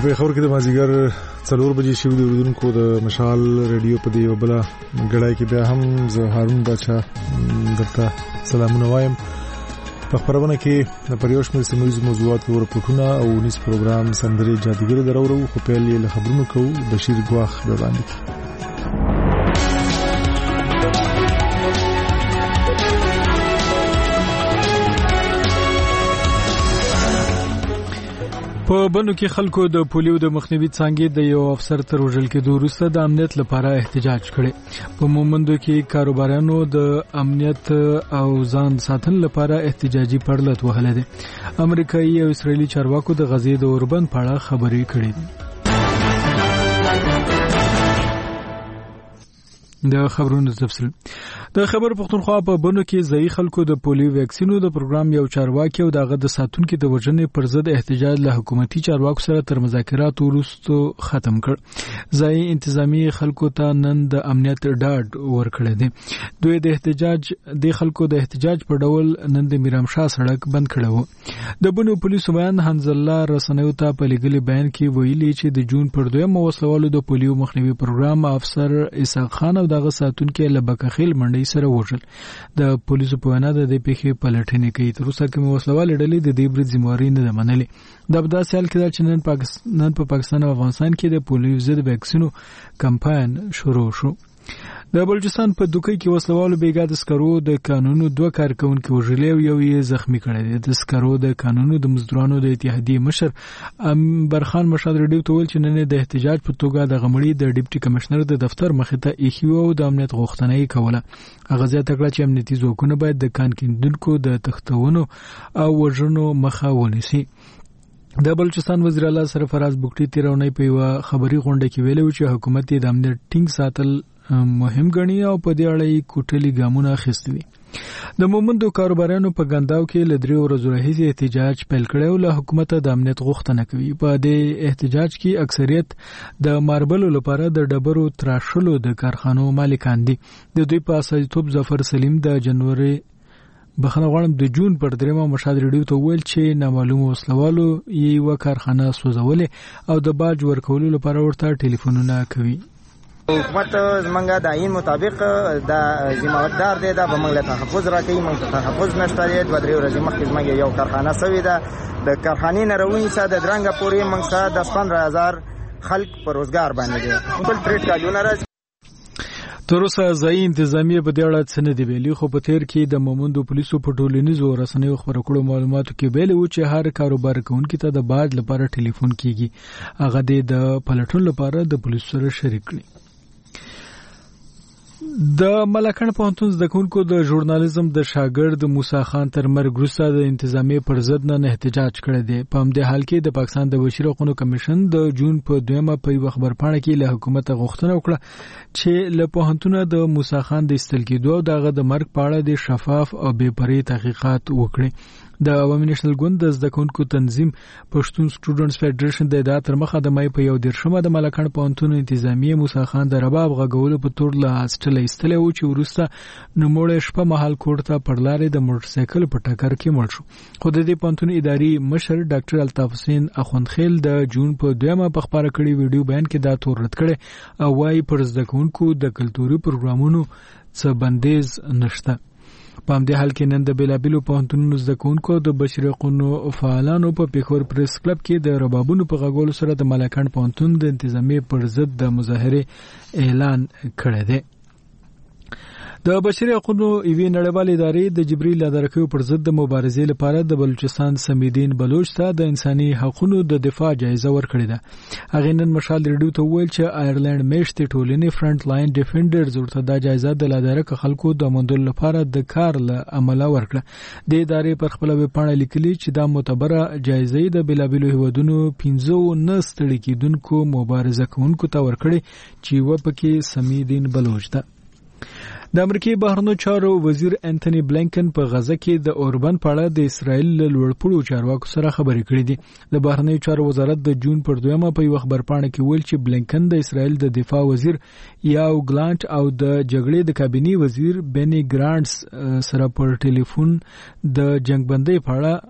په خبر کې د مازیګر 4 بجې شوې د اوریدونکو د مشال ریډیو په دی وبله غړای کې بیا هم زه هارون بچا درته سلامونه وایم. په خبرونه کې د پریوش مې سیمویز موضوعات او رپورټونه او نیس پروګرام سندري جادوګر درورو خو پیل یې له خبرونو کوو. بشیر ګواخ به باندې په بنو کې خلکو د پولیو د مخنیوي څنګه د یو افسر تر وژل کېدو وروسته د امنیت لپاره احتجاج کړي. په مومندو کې کاروبارانو د امنیت او ځان ساتنې لپاره احتجاجي پړلت وهله دي. امریکایي او اسرایلی چارواکو د غزې د اوربند په اړه خبرې کړې دي. د خبرونو تفصیل د خبر پښتونخوا په بنو کې ځای خلکو د پولیو ویکسینو د پروګرام یو چارواکي او دغه د ساتونکو د وژنې پر ضد احتجاج له حکومتي چارواکو سره تر مذاکراتو وروسته ختم کړ. ځای انتظامی خلکو ته نن د امنیت ډاډ ورکړی دی. دوی د احتجاج د خلکو د احتجاج په ډول نن د میرامشاه سړک بند کړی و. د بنو پولیسو بیان حنز الله رسنیو ته په لګلي بیان کې ویلي چې د جون پر 2 وسلوالو د پولیو مخنیوي پروګرام افسر اسحاق خان او دغه ساتونکو لبکخیل منډي سره وژل. د پولیسو په وینا د دې پیښې پلټنې کوي. تر اوسه کوم وسلوال ډلې د دې برید ذمہواری نه منلې. د ابدا سال کې چې نن په پاکستان او افغانستان کې د پولیو ضد ویکسینو کمپاین شروع شو. د بلوچستان په دوکۍ کې وسلوالو بیګا د سکرو د قانونو 2 کارکونکو وژلې او یو یې زخمی کړی دی. د سکرو د قانونو د مزدورانو د اتحادیې مشر برخان مشاد ریډیو ته ویل چې نن د احتجاج په توګه د غمړي د ډیپټي کمشنر د دفتر مخې ته ایښیو او د امنیت غوښتنه یې کوله. هغه زیاته کړه چې امنیتي ځواکونه باید د کان کیندونکو د تختونو او وژنو مخه ونیسي. د بلوچستان وزیر اعلی سرفراز بوکټي تیرونی په یو خبري غونډه کې ویلي چې حکومت د امنیت ټینګ ساتل مهم غني او په دې اړه کوټلي ګامونه اخیستي. د مومندو کاروبارانو په ګنداو کې ل 3 ورځې راهیسې احتجاج پیل کړی او له حکومت د امنیت غوښتنه کوي. په دې احتجاج کې اکثریت د ماربلو لپاره د ډبرو تراشلو د کارخانو مالکان دي. د دوی په اساسیتوب ظفر سلیم د جنوري بخنه غواړم د جون پر 3 مشاد ریډیو ته ویل چې نامعلوم وسلوالو یو کارخانه سوځولې او د باج ورکولو لپاره ورته ټلیفونونه کوي. حکومت زمونږه د عین مطابق د ذمہوار دی دا به موږ له تحفظ راکړي. موږ ته تحفظ نشته دی. 2-3 ورځې مخکې زمونږ یو کارخانه سوې ده. د کارخانې نه روونیسه د درنګه پورې موږ سره 10-15,000 خلک په روزګار باندې دي. ټول ټریډ کالونه راځي. تر اوسه ځای انتظامی په دې اړه څه نه دی ویلي، خو په تیر کې د مومندو پولیسو په ټولنیزو رسنیو خبرو کړو معلوماتو کې ویلي و چې هر کاروبار کوونکی ته د باج لپاره ټلیفون کیږي. هغه د پلټون لپاره د پولیسو سره شریک کړي. د ملکن پوهنتون زده کوونکو د ژورنالیزم د شاګرد موسی خان تر مرګ وروسته د انتظامی پر ضد نه احتجاج کړی دی. په همدې حال کې د پاکستان د بشري حقوقو کمیشن د جون په 2 په یو خبرپاڼه کې له حکومت غوښتنه وکړه چې له پوهنتونه د موسی خان د استل کېدو او دغه د مرګ په اړه د شفاف او بې پرې تحقیقات وکړي. د عوامي نېشنل ګوند د زده کوونکو تنظیم پښتون سټوډنټس فدریشن د ادعا تر مخه د مای په 1 د ملکن پوهنتون انتظامیه موسی خان د رباب غږولو په تور له هاسټل ایستل او چې ورسته نوموړی شپه مهال کوټ ته پر لارې د موټر سایکل په ټکر کې مړ شو. خو د دې پوهنتون اداري مشر ډاکټر الطاف حسین اخوندخیل د جون په 2 په خبره کړي ویډیو بیان کې دا تور رد کړي او وايي پر زده کوونکو د کلتوري پروګرامونو څه بندیز نشته. په همدې حال کې نن د بیلابیلو پوهنتونونو زده کوونکو د بشري حقوقو فعالانو په پیښور پریس کلب کې د ربابونو په غږولو سره د ملکن پوهنتون د انتظامی پر ضد د مظاهره اعلان کړی دی. د بشري حقوقو ایوی نړیوالې ادارې د جبري لادرکیو پر ضد د مبارزې لپاره د بلوچستان سمیدین بلوچ ته د انساني حقوقو د دفاع جایزه ورکړې ده. هغه نن مشال ریډیو ته ویل چې آیرلند میشتې ټولنې فرنٹ لاین ډیفندرز ورته د جایزه د لادرک خلکو د موندلو لپاره د کار له عمله ورکړه. د ادارې پر خپل ویب پاڼه لیکلي چې دا معتبره جایزه د بلابلو هیوادونو 15 نه ستړي کیدونکو مبارزه کوونکو ته ورکړي چې و پکې سمیدین بلوچ ده. د امریکای بهرنیو چارو وزیر انټونی بلینکن په غزه کې د اوربند په اړه د اسرائیل له لوړپوړو چارواکو سره خبرې کړې دي. د بهرنیو چارو وزارت د جون پر 2 په یو خبرپاڼه کې ویل چې بلینکن د اسرائیل د دفاع وزیر یاو ګلانټ او د جګړې د کابینې وزیر بنی ګرانټس سره پر ټلیفون د جنگبندۍ په اړه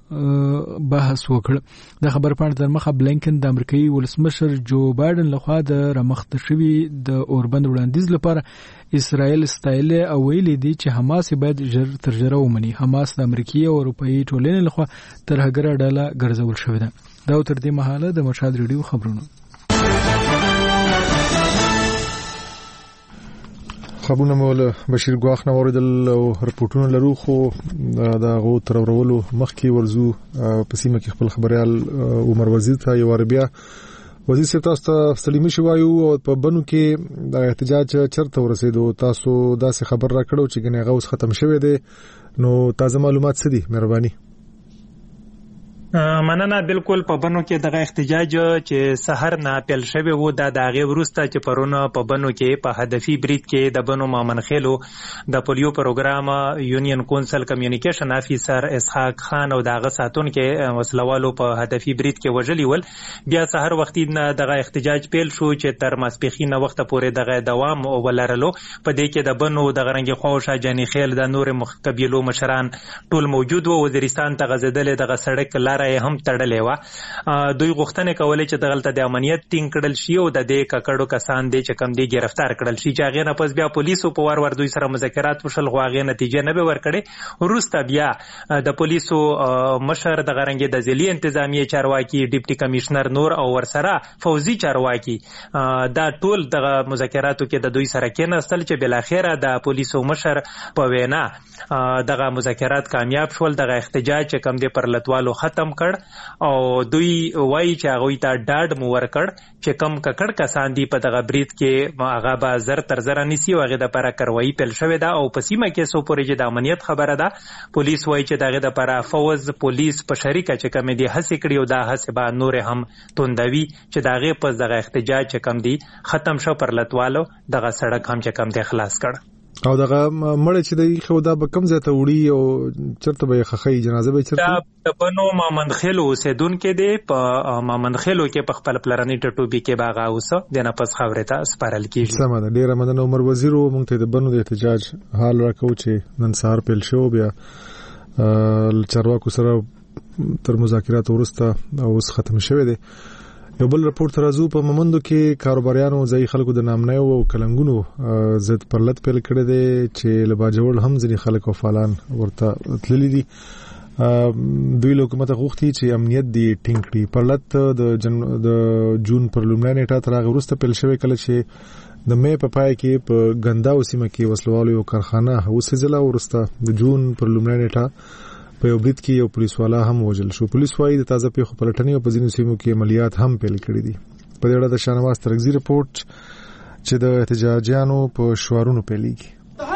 بحث وکړ. د خبر پاڼې تر مخه بلینکن د امریکایي ولسمشر جو بایدن لخوا د رمخته شوی د اوربند وړاندیز لپاره اسرائیل ستایل او ویلي دي چې حماس باید ژر تر ژره ومني. حماس د امریکایي او اروپایي ټولنې لخوا ترهګره ډله ګرځول شوې ده. دا تر دې مهاله د مرشد ریډیو خبرونه. خبرونه مول بشیر ګواخ نو اوریدل او رپورټونه لرو خو دا غو تر ورولو مخکي ورزو په سیمه کې خپل خبريال عمر وزیر ته یو عربیا وزیر صاحب تاسو ته سلامي شوایو او په بنو کې د احتجاج چرته ورسېدو تاسو دا څه خبر راکړو چې ګنې غوس ختم شوه دي نو تازه معلومات څه دي مهرباني. مننه. بالکل په بنو کې دغه احتجاج چې سحر نه پیل شوی وو د هغه وروسته چې پرونه په بنو کې په هدفي بریټ کې د بنو مامن خېلو د پولیو پروګرام یونین کونسل کمیونیکیشن افیسر اسحاق خان او دغه ساتون کې وسلوالو په هدفي بریټ کې وژلي ول. بیا سحر وختي دغه احتجاج پیل شو چې تر ماسپخینه وخت پورې دغه دوام ولرلو. په دې کې د بنو د غرنګ خوښه جانی خېل د نور قبیلو مشران ټول موجود وو. وزیرستان ته غزدل دغه سړک لار هم تړلې و. دوی غوښتنه کولې چې دغلته د امنیت ټینګ کړل شي او د دې ککړو کسان دي چې کم دي گرفتار کړل شي. چې هغه نه پس بیا پولیسو په ور دوی سره مذاکرات وشل غو هغه نتیجه نه به ورکړي. وروسته بیا د پولیسو مشر د غرنګ د ضلعي انتظامیه چارواکي ډیپټي کمشنر نور او ورسره فوزي چارواکي دا ټول د مذاکراتو کې د دوی سره کېناستل چې بل اخره د پولیسو مشر په وینا دغه مذاکرات کامیاب شول. دغه احتجاج چې کم دي پر لټوالو ختم کړ او دوی وایي چې هغه ته ډاډ مو ورکړ چې کم ککړ کسان دي په دغه بریټ کې هغه به زر تر زر نسی او هغه د لپاره کاروایی پیل شوې ده. او په سیمه کې سو پورې چې د امنیت خبره ده پولیس وایي چې دغه د لپاره فوز پولیس په شریکه چې کم دي هڅه کړي او دا هڅه به نور هم توندوي چې دغه پس دغه احتجاج چې کم دي ختم شو پر لټوالو دغه سړک هم چې کم دي خلاص کړ. او دغه مړ چې دی خو دا به کم ځای ته وړي او چرته به خخې جنازه به چرته د بنو مامن خېلو اوسیدونکو دی په مامن خېلو کې په خپل پلرني ټټوبي کې باغ اوسه د نه پس خبره ته سپارل کیږي. سم ده. ډیر مننه عمر وزیر مونږ ته د بنو د احتجاج حال راکو چې نن سهار پیل شو بیا چارواکو سره تر مذاکرات ورسته اوس ختم شوه دي. یو بل رپورت راځو په ممندو کې کاروباریانو ځای خلکو د نامنۍ او کلنګونو ضد پرلط پیل کړی دی چې لباجوړ هم ځینې خلک او فعالان ورته تللي دي. دوی حکومت غوښتي چې امنیت دی ټینګ کړي. پرلط د جون پر لومړۍ نیټه تر هغه وروسته پیل شوی کله چې د مې په پای کې په ګنداو سیمه کې وسلوالو یو کارخانه وسېځله. ورسته د جون پر لومړۍ نیټه په یو بریټ کې یو پولیس والا هم وژل شو. پولیس وايي د تازه پیښو پلټنې او په ځینو سیمو کې عملیات هم پیل کړي دي. په دې اړه د شاهنواز ترغزي رپورت چې د احتجاجیانو په شعارونو پیلېږي.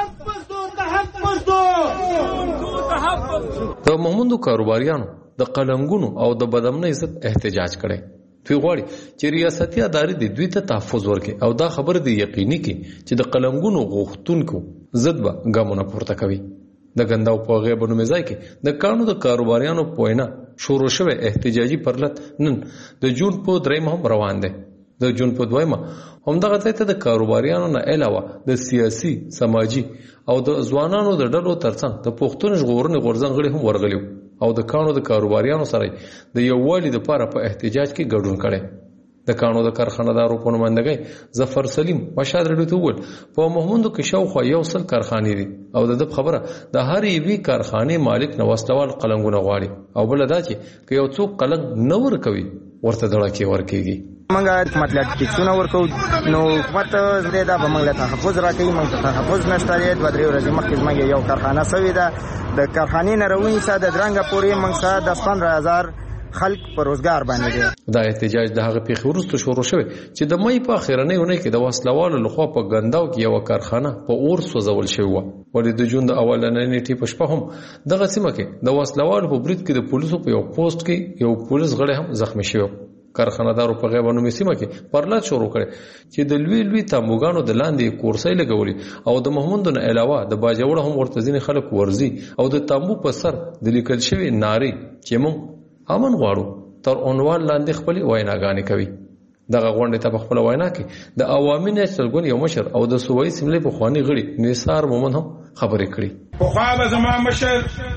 د مومندو کاروباریانو د قلنګونو او د بدامنۍ ضد احتجاج کړي. دوی غواړي چې ریاستي ادارې د دوی ته تحفظ ورکړي او دا خبر دی یقیني کړي چې د قلنګونو غوښتونکو ضد به ګامونه پورته کوي. د ګنداو په غیب نومې ځای کې د کانو د کاروباریانو پوینا شروع شوه احتجاجي پرلط نن د جون په 3 هم روان دي. د جون په 2 هم دغه ځای ته د کاروباریانو نه علاوه د سیاسي سماجی او د ځوانانو د ډلو ترڅنګ د پښتون ژغورنې غورځنګ غړي هم ورغلي او د کانو د کاروباریانو سره د یووالي لپاره په احتجاج کې ګډون کړي. د کانو د کارخانه‌دارو په نمائندګۍ ظفر سلیم مشهد رډو ته ول په محمودو کې شاوخوا 100 کارخانې دي او د خبره د هر یوې کارخانې مالک نو واستوال قلنګونه غواړي او بل دا چې یو څوک قلنګ نه ورکوي ورته دړه ورکیږي. منګه مطلب چې څونه ورکو نو حکومت زده به موږ له تحفظ راکړي. موږ ته تحفظ نشته دی. 2-3 ورځې مخکې موږ یو کارخانه سوي ده د کارخانې نه روي ساده درنګ پورې موږ ساده 15000 خلق پر روزګار باندې دي. دا احتجاج د هغه پیښې وروسته شروع شوه چې د مې په اخرنۍ ونه کې د وسلوالو لخوا په ګنداو کې یو کارخانه په اور سوځول شوی و. ولې د جون د اولنۍ نیټې په شپه هم دغه سیمه کې د وسلوالو په بریټ کې د پولیسو په یو پوسټ کې یو پولیس غړی هم زخمی شوی. کارخانه‌دارو په غیبانو سیمه کې پرلط شروع کړي چې د لوی تاموګانو د لاندې کورسۍ لګولي او د محمودو نه علاوه د باجوړ هم ورته ځینې خلک ورزي او د تامو په سر د لیکل شوی ناری چې مونږ امن غواړو تر عنوان لاندې خپل ویناګانې کوي. دغه غونډه ته په خپل وینا کې د عوامي نېشنل ګوند یو مشر او د صوبایي سیملې په خواني غړي نثار مومن هم خبرې کړې. په خوا به زموږ مشر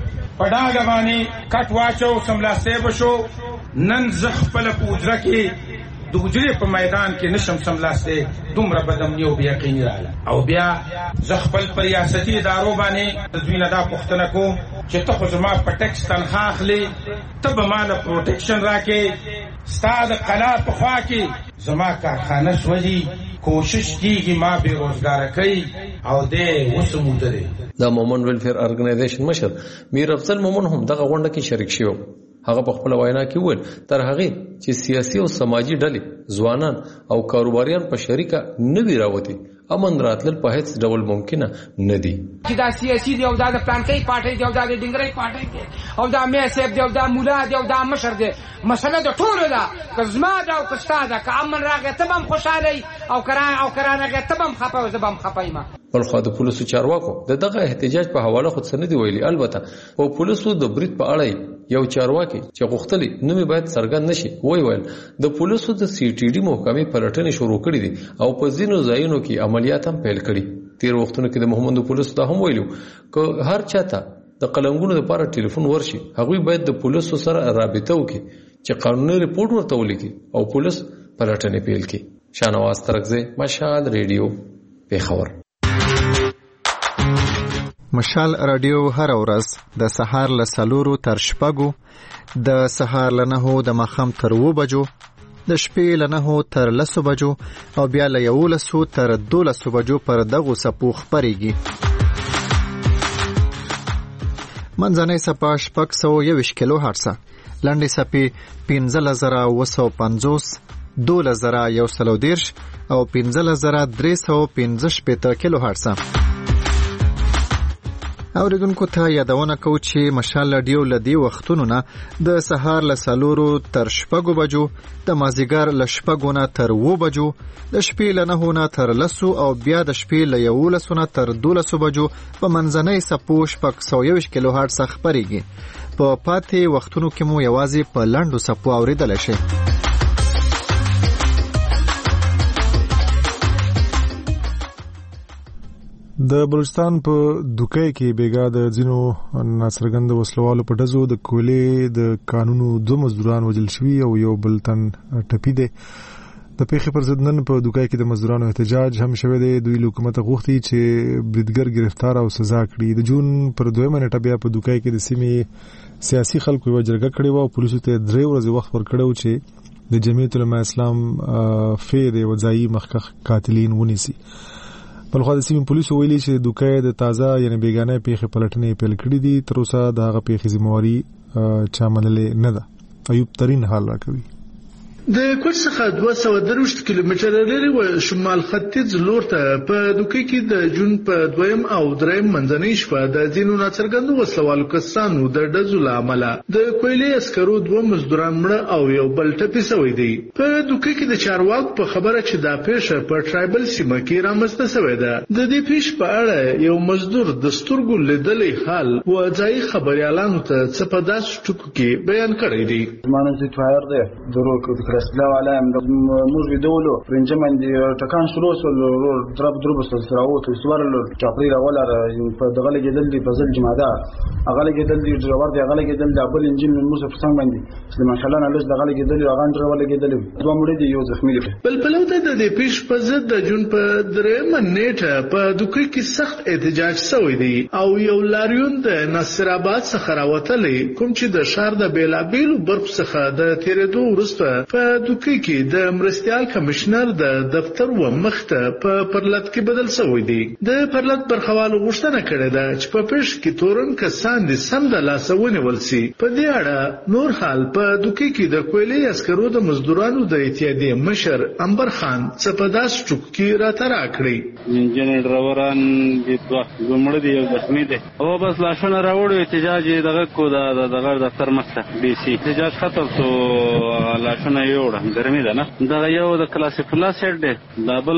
په ډاګه باندې کټ واچو سملاستی بشو. نن زه خپله په حجره کې د حجرې په میدان کې نشم سملاستی، دومره بدمني او بېیقیني راغله. او بیا زه خپل په ریاستي ادارو باندې د دوی نه دا پوښتنه کوم چې ته خو زما په ټکس تنخوا اخلې، ته به ما له پروټیکشن راکې، ستا د قلا په خوا کې زما کارخانه سوځي، کوشش کیږي ما بې روزګاره کوي او دی اوس موده دی. د مومن ویلفیر ارګنایزیشن مشر میر افضل مومن هم دغه غونډه کې شریک شو. هغه په خپل وینا کې وویل تر هغه چې سیاسي او سماجی ډلې، ځوانان او کاروباریان په شریکه نوي راوتی، امن راتلل په هیڅ ډول ممکنه نه دي. چې دا سیاسي دی او دا د پلانکۍ پارټۍ دی او دا د ډنګرۍ پارټۍ دی او دا مې صاحب دی او دا مولا دی او دا مشر دی، مسله د ټولو ده. که زما ده او که ستا ده، که امن راغی ته به هم خوشحاله یې او کران راغی ته به هم خفه او زه به هم خفه یم. بلخوا د پولیسو چارواکو د دغه احتجاج په حواله خود څه نه دی ویلي. البته په پولیسو د برید په اړه یو چارواکي چې غوښتلی نومې باید څرګند نشي ویل د پولیسو د سی ټي ډي محکمې پلټنې شروع کړې دي او په ځینو ځایونو کې عملیات هم پیل کړي. تیر وختونو کې د محمد پولیسو ته هم ویلو که هر چاته د قلنګونو لپاره ټلیفون ورشي، هغوی باید د پولیسو سره رابطه وکړي چې قانوني رپورټ ورته ولیکي او پولیس پلټنې پیل کړي. شاهنواز ترکزی، مشال ریډیو، پیښور. مشال رادیو هر ورځ د سهار له 4 تر 6، د سهار له 9 د ماښام تر 2 بجو، د شپې له 9 تر 10 بجو او بیا له 11 تر 12 بجو پر دغو څپو خپرېږي. منځنۍ څپه 621 کیلو هرتز، لنډې څپې 15950، 12130 او 15315 کیلو هرتز. اوریدونکو ته یادونه کوو چې مشال رادیو له دې وختونو نه د سهار له 4 تر 6 بجو، د مازیګر له 6 نه تر 2 بجو، د شپې له 9 نه تر 10 او بیا د شپې له 11 نه تر 12 بجو په منځنۍ څپو 621 کیلو هرتز خپرېږي. په پاتې وختونو کې مو یوازې په لنډو څپو اوریدلی شي. د بلوچستان په دوکۍ کې بیګا د ځینو ناڅرګند وسلوالو په ډزو د کولې د قانونو 2 مزدوران وژل شوي او یو بل تن ټپي دی. د پیښې پر ضد نن په دوکۍ کې د مزدورانو احتجاج هم شوی دی. دوی له حکومت غوښتي چې بریدګر گرفتار او سزا کړي. د جون پر 2 نیټه بیا په دوکۍ کې د سیمې سیاسي خلکو یو جرګه کړې و او پولیسو ته 3 ورځې وخت ورکړو چې د جمعیت العلماء اسلام فید وځایي مخکخ قاتلین ونیسي. بلخوا د سیمې پولیسو ویلي چې دوکۍ د تازه یعنی بیگانه پیښې پلټنې پیل کړې دي. تر اوسه د هغه پیښې ذمہواري چا منلې نه ده. ایوب ترین حال راکوي. د کوټ څخه 223 کیلومتره لري و شمال ختیځ لور ته په دوکۍ کې د جون په 2 او 3 منځنۍ شپه د ځینو ناڅرګندو وسلوالو کسانو د ډزو له امله د کویلې عسکرو 2 مزدوران مړه او یو بل ټپي شوی دی. په دوکۍ کې د چارواکو په خبره چې دا پیښه په ټرایبل سیمه کې رامنځته شوې ده. د دې پیښې په اړه یو مزدور د سترګو لیدلې حال و ځای خبريالانو ته څه په داسې ټکو کې بیان کړی دی. مانه چې توهر ده درو رسلا ولا موږ ویډیو پرنجمن دي ټکان شروع سول درب سراوت سوارل چاپری راولا په دغه لګیدل دي په ځل جماعه هغه لګیدل دي جوړ دي هغه لګیدل د ابل انجن من موسی څنګه باندې سليمان شلان لږ دغه لګیدل هغه انډر ولا لګیدل دوه مړي دي یو زخمی دي. بل پلوته د دې پیښ په ضد د جون په 3 نیټه په دوکۍ کې سخت احتجاج شوی دی او یو لاریون د نصر آباد څخه راوتلی کوم چې د شهر د بیلابیلو برخو څخه د تیرېدو وروسته په دوکۍ کې د مرستيال کمشنر د دفتر و مخته په پرلط کې بدل شوی دی. د پرلط برخوالو غوښتنه کړې ده چې په پیښ کې تورن کسان دي سم د لاسونه ولسي. په دې اړه نور حال په دوکۍ کې د کویلې عسکرو د مزدورانو د اتحادیې مشر انبر خان څپداس ټوک کې راترا کړی. انجنیر ډرایوران د زمړ دی یو زخمی دی او بس لاشونه راوړو احتجاج دغه کو دغه دفتر مخته بي سي احتجاج ختم شو لاشونه یوړه ګرمي ده نه دا یو د کلاسیک الله سیټ دی دا بل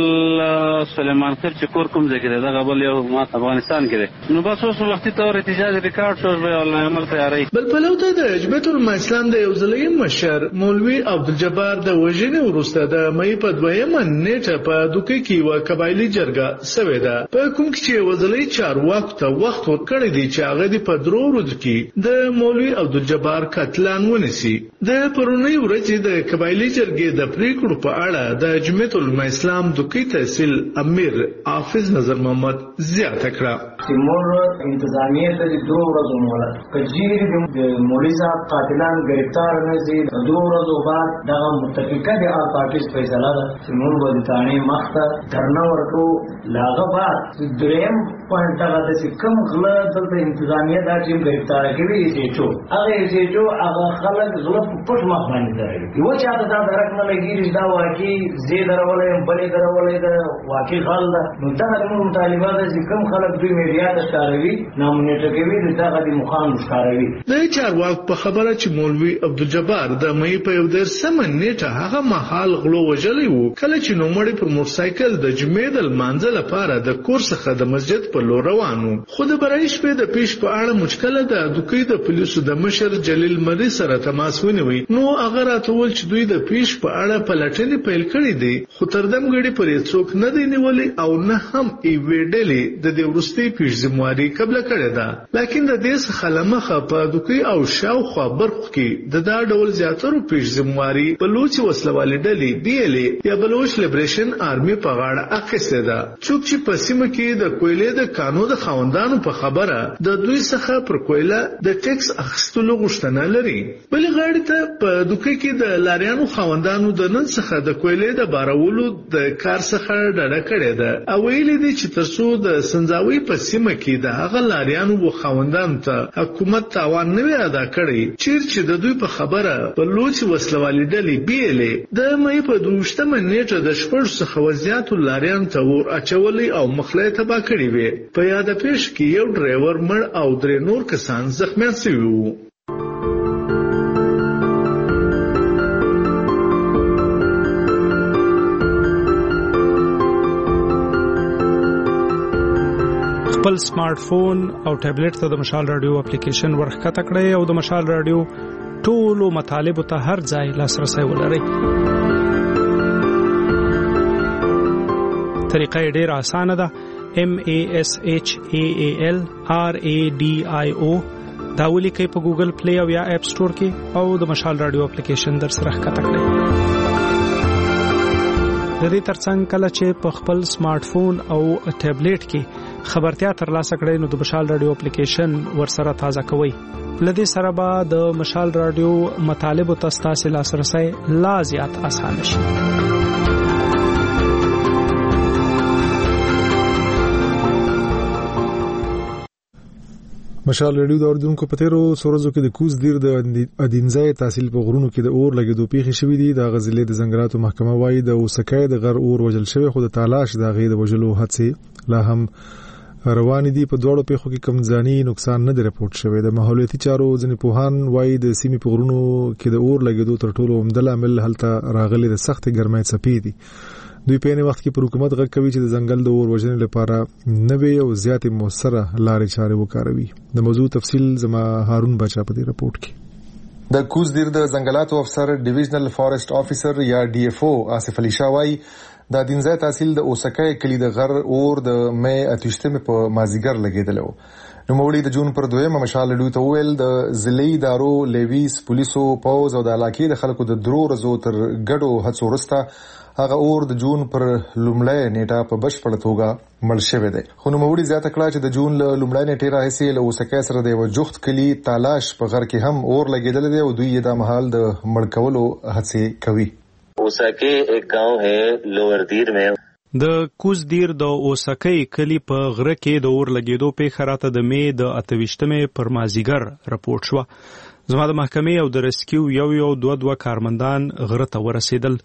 سلیمان خیل چې کور کوم ځای کې دی دا بل یو افغانستان کې دی نو بس اوس وختي تور احتجاج ریکارډ شو الله عمل تیاری بل په لوته د جمعیت الاسلام د یو ځلې مشر مولوي عبدالجبار د وژنې وروسته د مې په 2 نیټه په دوکې کې یو قبایلی جرګه سوې ده په کوم کې چې وزلې چارواکو ته وخت ورکړی دی چې هغه د په 3 ورځو کې د مولوي عبدالجبار قتلان ونیسي د پرونی ورځ د قبایلی جرګې د پریکړو په اړه د جمعیت الاسلام دوکې تحصیل امیر حافظ نظر محمد زیاته کړه تیمور انتظامیه ته د 2 ورځو مهلت کجیر د مولوي صاحب قاتلان گرفتار نه شي د 2 ورځو بعد دغه متفقه د آل پارټیز فیصله ده چې موږ به د تانې مخته درنه ورکو لاغه بعد دریم پوینټ هغه د کوم غله دلته انتظامیه دا ټیم گرفتار کوي چې هغه هغه خلک غله پټ مخ باندې درېږي یو چاته دا درک نه لګیږي دا واقعي زی درولې بلې درولې دا واقعي حال ده نو دا د مطالبات چې کوم خلک دوی میډیا ته ښکاروي نامونیټه کوي دا د مخان ښکاروي د چارواک په خبره چې مولوي عبدالجبار د مې په 1 نیټه هغه مهال غلو وجلی وو کله چې نومړی پر موټرسایکل د جمعې د لمانځه لپاره د کور څخه د مسجد په لور روانو خو د برای شپې د پیش په اړه مشکله د دوکې د پولیسو د مشر جلیل مری سره تماس ونیوي نو هغه راتول چې دوی د پیش په اړه پلټنې پیل کړې دي خو تر دم غړي پرې څوک نه دی نیولې او نه هم ای ویډلې د دې ورستي پیش ذمہواری قبل کړې ده لکه د دې څخه لمخه په دوکې او شاوخوا برخو کې د دا ډول زیاترو پیش ذمہواری بلوچ وسلوالې ډلې بیلې یا بلوچ لیبریشن آرمي په غاړه اخیسته ده څوک چې په سیمه کې د کویلې د قانون د خوندانو په خبره د دوی څخه پر کویله د ټیکس اخیستلو غوښتنه لري بل غاړه ته په دوکې کې د لاریانو خوندانو د نن څخه د کویلې د بارولو د کار څخه ډډه کړې ده او ویلي دي چې ترڅو د سنځاوي په سیمه کې د هغه لاریانو و خوندانو ته حکومت تاوان نه ادا کړي چې د دوی په خبره بلوچ وسلوالې ډلې بیلې د مې په 2 نیټه د شپږ څخه وضعیت لاریان ته ور اچولې او مخلې تبا کړې وي په یاد پیش کې یو ډرایور مړ او 3 نور کسان زخمیان شوي وو خپل سمارټ فون او ټابلیټ ته د مشال رادیو اپلیکیشن ورخکته کړئ او د مشال رادیو ټولو مطالب ته هر ځای لاسرسي ولرئ. طریقه ډېره اسانه ده. MASHAALRADIO دا ولیکئ په ګوګل پلی او یا اپ سٹور کې او د مشال رادیو اپلیکیشن در سره ښکته کړئ. د دې ترڅنګ کله چې په خپل سمارټ فون او ټابلیټ کې خبرتیا ترلاسه کړئ نو د مشال رادیو اپلیکیشن ورسره تازه کوئ. لدې سره به د مشال رادیو مطالب او تاسو لاسرسي لا زیات آسان شي. مشال رادیو د اردوونکو په تیرو سورزو کې د کوز دیر د ادینځای تحصیل په غرونو کې د اور لګیدو پیښې شوې دي. د غزلې د زنګراتو محکمه وايي د اوسکای د غر اور وجل شوی خو د تالاش د غې د وجلو هڅې لا هم روان دي. په دوړو پیښو کې کم ځاني نقصان نه دی رپورټ شوی. د ماحولیاتي چارو ځینې پوهان وايي د سیمې په غرونو کې د اور لګیدو تر ټولو عمده عامل هلته راغلي د سخت ګرمۍ څپې دي. دوی په یوه وخت کې پر حکومت غږ کوي چې د ځنګل د اور وژنې لپاره نوې او زیاتې موثره لارې چارې وکاروي. د موضوع تفصیل زما هارون بچا په دې رپورټ کې. د کوز دیر د ځنګلاتو افسر ډیویژنل فارست افیسر یا DFO آصف علي شاه وايي د دینځای تحصیل د اوسکای کلی د غر اور د مې 28 په مازیګر لګیدلو. نو موړي د جون پر 2 مشال رادیو ته ویل د ضلعي ادارو لیویس پولیسو پوز او د علاقې د خلکو د درو ورځو تر ګډو هڅو وروسته هغه اور د جون پر لومړی نیټه په بشپړه توګه مړ شوی دی. خو نو موړي زیاته کړه چې د جون لومړی نیټه راهیسې له اوسکای سره د یو جوخت کلی تالاش په غر کې هم اور لګیدل دی او دوی یې د محل د مړ کولو هڅې کوي. اوسکای ایک گاؤں ہے لوور دیر میں. د کوز دیر د اوسکای کلی په غره کې د اور لګیدو په خراته د مې د 28 پر مازیګر رپورټ شو. زما د محکمې او د ریسکیو یو 2 کارمندان غره ته ورسېدل.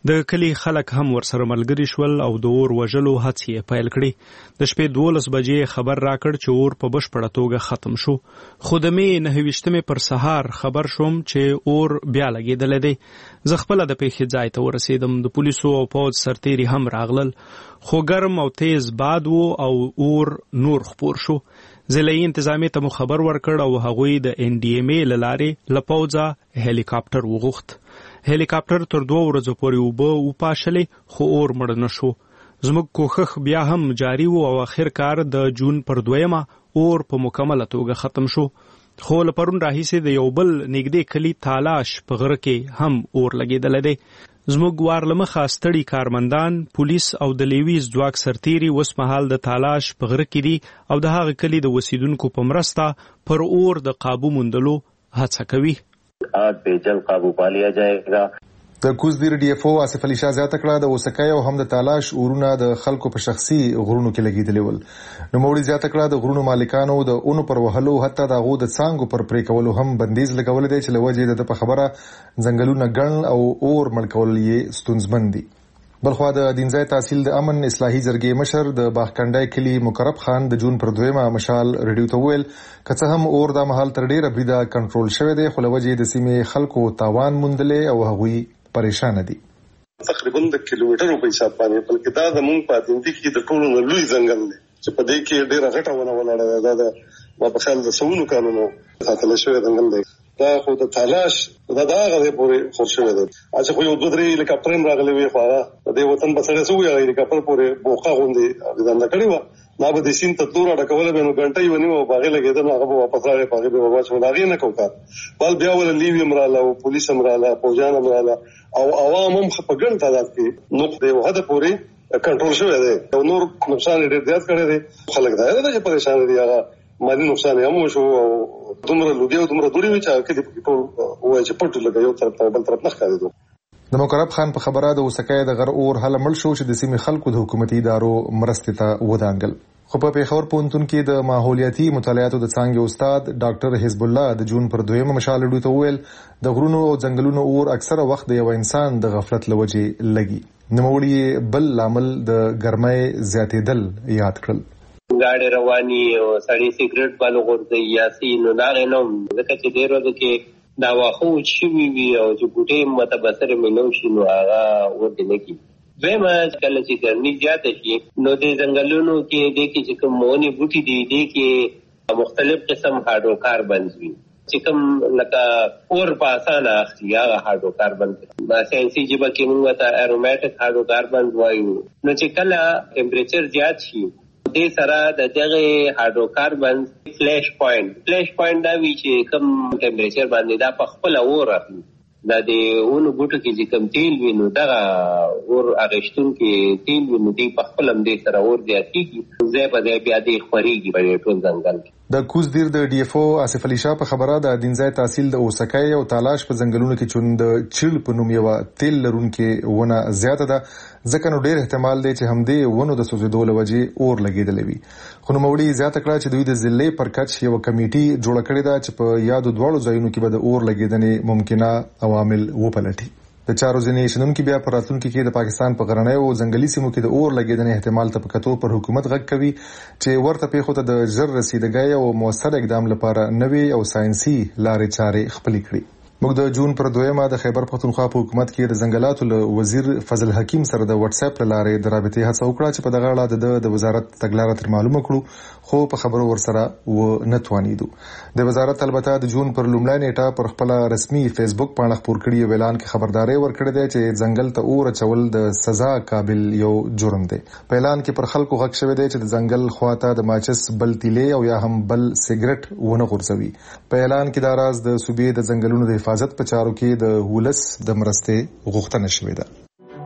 د کلی خلک هم ورسره ملګري شول او د اور وژلو هڅې پیل کړې. د شپې 12 بجې خبر راکړ چې اور په بشپړه توګه ختم شو، خو د مې 29 پر سهار خبر شوم چې اور بیا لګېدلی دی. زه خپله د پیښې ځای ته ورسېدم. د پولیسو او پوځ سرتیري هم راغلل، خو ګرم او تیز باد و او اور نور خپور شو. ضلعي انتظامیې ته مو خبر ورکړ او هغوی د NDMA له لارې له پوځه هلیکاپټر وغوښت. هلیکاپټر تر 2 ورځو پورې اوبه وپاشلې، خو اور مړ نه شو. زموږ کوښښ بیا هم جاري و او اخر کار د جون پر 2 اور په مکمله توګه ختم شو. خو له پرون راهیسې د یو بل نږدې کلي تالاش په غره کې هم اور لګېدلی دی. زموږ وار له مخه ستړي کارمندان، پولیس او د لیویز ځواک سرتیري اوس مهال د تالاش په غره کې دي او د هغه کلي د اوسیدونکو په مرسته پر اور د قابو موندلو هڅه کوي. آگ پہ جلد قابو پا لیا جائے گا. د کوزدیر DFO آصف علي شاه زیاته کړه د اوسکای او هم د تالاش اورونه د خلکو په شخصي غرونو کې لګیدلې ول. نو موړي زیاته کړه د غرونو مالکانو د اونو پر وهلو حتی د غو د څانګو پر پرې کولو هم بندیز لګول دی چې لوجه د په خبره ځنګلونه ګڼ او اور ملکول یې ستونزمن دي. بلخوا د دینځای تحصیل د امن اصلاحي جرګې مشر د باغکنډای کلی مقرب خان د جون پر 2 مشال ریډیو ته ویل که څه هم اور د محل تر ډیره بریده کنټرول شوی دی، خو لوجه د سیمې خلکو تاوان موندلې او هغوی پریشان دي. تقریبا د کیلومترو په حساب باندې بلکې دا زموږ په دې کې د ټولو لوی ځنګل دی چې په دې کې ډیره غټه ونه ولاړه ده. دا په خیال د سونو قانونو ساتل شوی ځنګل دی. دا خو د تالاش دا هغه پورې خور شوی دی. اځه خو یو 2-3 هلیکاپټر راغلي وي، خو هغه د وطن بسړې سو یو هلیکاپټر پورې بوخه غوندي ځان کړی و. دا به د سین ته دور اډکول به نو غنټه یو نیو باغې لګیدل، هغه به واپس راغی، باغې به واپس راغی نه کوکا. بل بیا ول لیوی امراله او پولیس امراله فوجان امراله او عوام هم په ګڼ تعداد کې نو د یو هدا پورې کنټرول شوی دی. او نور نقصان ډېر زیات کړی دی. خلک دا چې پریشان دي، هغه مالی نقصان هم شو او دومره لوګي او دومره دوړي چې کې ټول وای چې پټ لګي یو طرف ته بل طرف نه ښکاري. د مقرب خان په خبره د اوسکای د غر اور هله مړ شو چې د سیمې خلکو د حکومتي ادارو مرستې ته ودانګل. خو په پیښور پوهنتون کې د ماحولیاتي مطالعاتو د څانګې استاد ډاکټر حزب الله د جون پر 2 مشال ډو ته ویل د غرونو او ځنګلونو اور اکثره وخت د یو انسان د غفلت لوجه لګي. نوموړي بل لامل د ګرمۍ زیاتېدل یاد کړل. ګاډي رواني او سړی سیګریټ بالو ورته یا سینو دا نه ځکه چې ډیرو کې دا واخو چې وی او چې ګټې متبصر ملو شي نو هغه ورته نه کی. دویمه کله چې ګرمي زیاته شي نو د ځنګلونو کې د کې چې کوم مونږی بوټي دي د کې مختلف قسم هایدروکاربن دي چې کوم لکه اور په اسانه اخلي هغه هایدروکاربن دا ساينسي جبه کې موږ ته اروماتیک هایدروکاربن وایو. نو چې کله ټمپریچر زیات شي دې سره د دغه هایدروکاربن فلیش پوینټ دا وی چې کوم ټمپریچر باندې دا په خپل اور راځي. دا د اونو بوټو کې چې کوم تیل وینو دا اور اغشتون کې تیل وینو دی په خپل هم دې سره اور زیاتېږي، ځای په ځای بیا دې خوريږي په ټول ځنګل کې. د کوزدیر د DFO آصف علي شاه په خبره د دینځای تحصیل د اوسکای او تالاش په ځنګلونو کې چون د چیل په نوم یو تیل لرونکي ونه زیاته ده، ځکه نو ډیر احتمال دی چې همدې ونو د سوځېدو له وجې اور لګېدلی وي. خو نوموړي زیاته کړه چې دوی د ضلع پر کچ یو کمیټي جوړه کړې ده چې په یادو دواړو ځایونو کې به د اور لګېدنې ممکنه عوامل وپلټي. د چارو ځینې شنونکي بیا په راتلونکي کې د پاکستان په غرنیو او ځنګلي سیمو کې د اور لګېدنې احتمال ته په کتو پر حکومت غږ کوي چې ورته پیښو ته د ژر رسیدګۍ او موثر اقدام لپاره نوې او ساينسي لارې چارې خپلې کړي. موږ د جون پر 2 د خیبر پختونخوا په حکومت کې د ځنګلاتو له وزیر فضل حکیم سره د واتس اپ لارې د رابطې هڅه وکړه چې په دغه اړه د وزارت تګلارې تر معلومه کړو، خو په خبرو ورسره و نه توانیدو. د وزارت البته د جون پر لومړۍ نیټه پر خپل رسمي فیسبوک باندې خبر کړی اعلان کې خبرداري ورکړې ده چې ځنګل ته اور چول د سزا قابل یو جرم دی. په اعلان کې پر خلکو غږ شوی دی چې د ځنګل خواته د ماچس بل تیلې او یا هم بل سیګریټ ونه غورځوي. په اعلان کې دا راز د صوبې د ځنګلونو د حفاظت په چارو کې د ولس د مرستې غوښتنه شوې ده.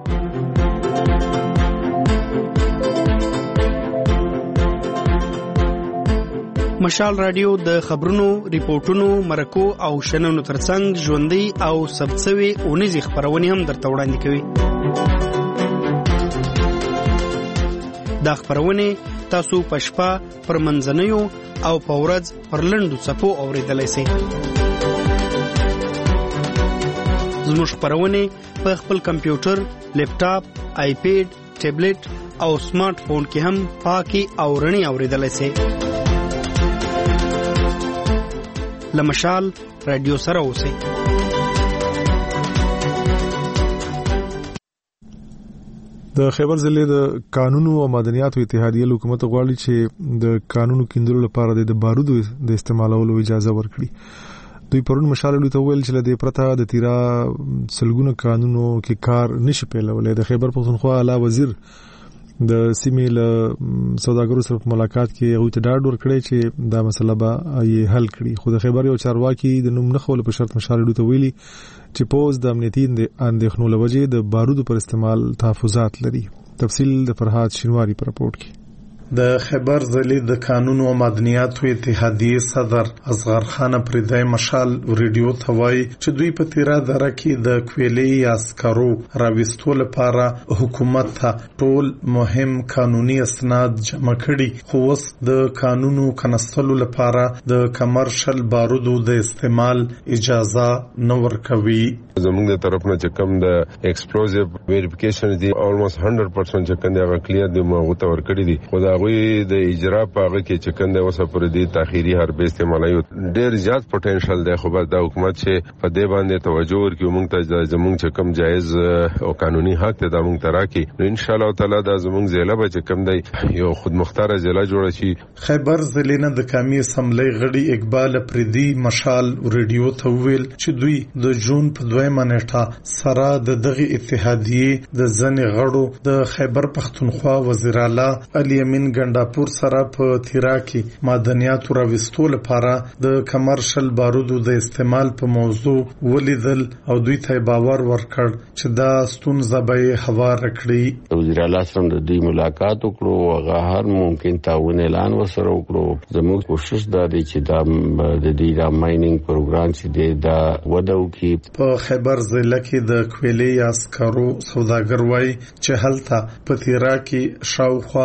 مشال رادیو د خبرونو، ریپورتونو، مرکو او شننو ترڅنګ ژوندۍ او ثبتسوي اونیزي خبرونه هم درته وړاندې کوي. دا خبرونه تاسو په شپه پر منځنیو او په ورځ پر لنډو څپو اوریدلای شئ. زموږ خبرونه په خپل کمپیوټر، لیپټاپ، آیپیډ، ټابلیټ او سمارټ فون کې هم پاکي او رڼي اوریدلای شئ. لمشال رادیو سره اوسئ. د خیبر ضلع د قانونو او مدنیاتو اتحادیه حکومت غواړي چې د قانونو کیندلو لپاره د بارودو د استعمالولو اجازه ورکړي. دوی پرون مشالې ته ویل چې د پرته د تیرا سلګونو قانونو کې کار نشي پیلولای. د خیبر پښتونخوا اعلی وزیر د سیمې له سوداګرو سره په ملاقات کې هغه ته ډاډ ورکړی چې دا مسله به یې حل کړي. خو د خیبر یو چارواکي د نوم نه خول په شرط مشالې ته ویلي چې پوز د امنیتي اندېښنو لوجې د بارودو پر استعمال تحفظات لري. تفصیل د فرهاد شینواری پر رپورټ کې. د خیبر ضلع د قانون او مدنیاتو اتحادیه صدر اصغر خان پردای مشال ریډیو ته وایي چې دوی په تیرا دره کې د کویلې عسکرو راوستو لپاره حکومت ته ټول مهم قانوني اسناد جمع کړي، خو اوس د قانونو کنستلو لپاره د کمرشل بارودو د استعمال اجازه نه ورکوي. زموږ د طرف نه چې کوم د ایکسپلوزیو ویریفیکیشن دی almost 100% چې کنده هغه کلیر دی مو ته ور کړی دي. خو غوی د اجرا پاغه کې چې کنده اوسه پر دې تاخيري حرب استعمالي ډېر زیات پوتنشل دی. خو بس د حکومت چې په دې باندې توجه ورکړي موږ ته زموږ چې کوم جایز او قانوني حق ته د موږ تراکي نو ان شاء الله تعالی د زموږ ضلع به چې کوم دی یو خود مختار ضلع جوړ شي. خیبر ضلع نه د قومي اسمبلی غړي اقبال پردي مشال ریډیو ته ویل چې دوی د جون په 2 منېټه سره د دغه اتحادیه د ځنې غړو د خیبر پښتونخوا وزیر اعلی علي امین ګنداپور سره په تیرا کې مدنیاتو راوستو لپاره د کمرشل بارودو د استعمال په موضوع ولیدل او دوی ته باور ورکړ چې دا ستونزه به هوار کړي. وزیر اعلی سره د دې ملاقات وکړو، هغه هر ممکن تعاون اعلان وسره وکړو. زموږ کوشش دا دی چې د دې د ماینینګ پروګرام چې دا ودو کې په خیبر ضلع کې د کویلې عسکرو سوداګر وای چې هلته په تیرا کې شاوخوا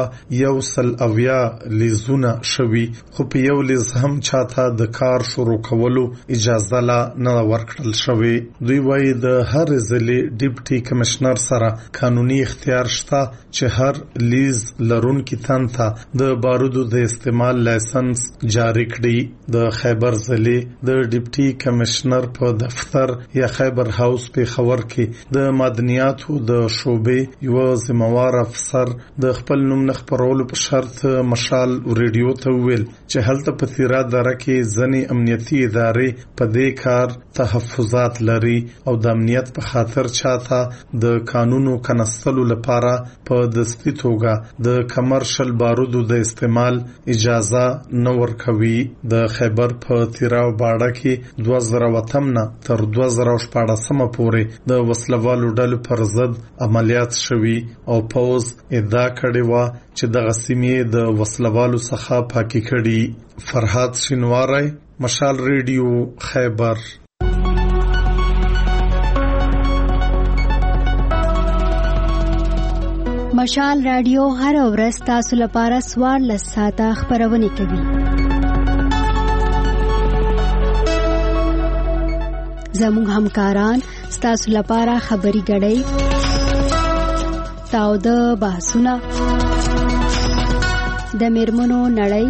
100 لیزونه شوي، خو په یو لیز هم چاته د کار شروع کولو اجازه نه ورکړل شوې. دوی وایي د هر ضلع ډیپټي کمشنر سره قانوني اختیار شته چې هر لیز لرونکي تن ته د بارودو د استعمال لایسنس جاری کړي. د خیبر ضلع د ډیپټي کمشنر په دفتر یا خیبر هاوس په خبر کې د مدنیاتو د شوبې یو ذمہوار افسر د خپل نوم نه خبرولو په شرط مشال ریډیو ته ویل چې هلته په تیرا دره کې ځنې امنیتي ادارې په دې کار تحفظات لري او د امنیت په خاطر چاته د قانونو کنستلو لپاره په دستي توګه د کمرشل بارودو د استعمال اجازه نه ورکوي. د خیبر په تیرا او باړه کې 2008 تر 2014 پورې د وسلوالو ډلو پر ضد عملیات شوي او پوز ادعا کړې و چې د غسیمې د وسلوالو څخه پاکي کړي. فرهاد شینواری مشال ریډیو خیبر. مشال رادیو هر ورځ تاسو لپاره 14 ساعته خبرونه کوي. زموږ همکاران تاسو لپاره خبري غړي تاو د بحثونه د میرمنو نړۍ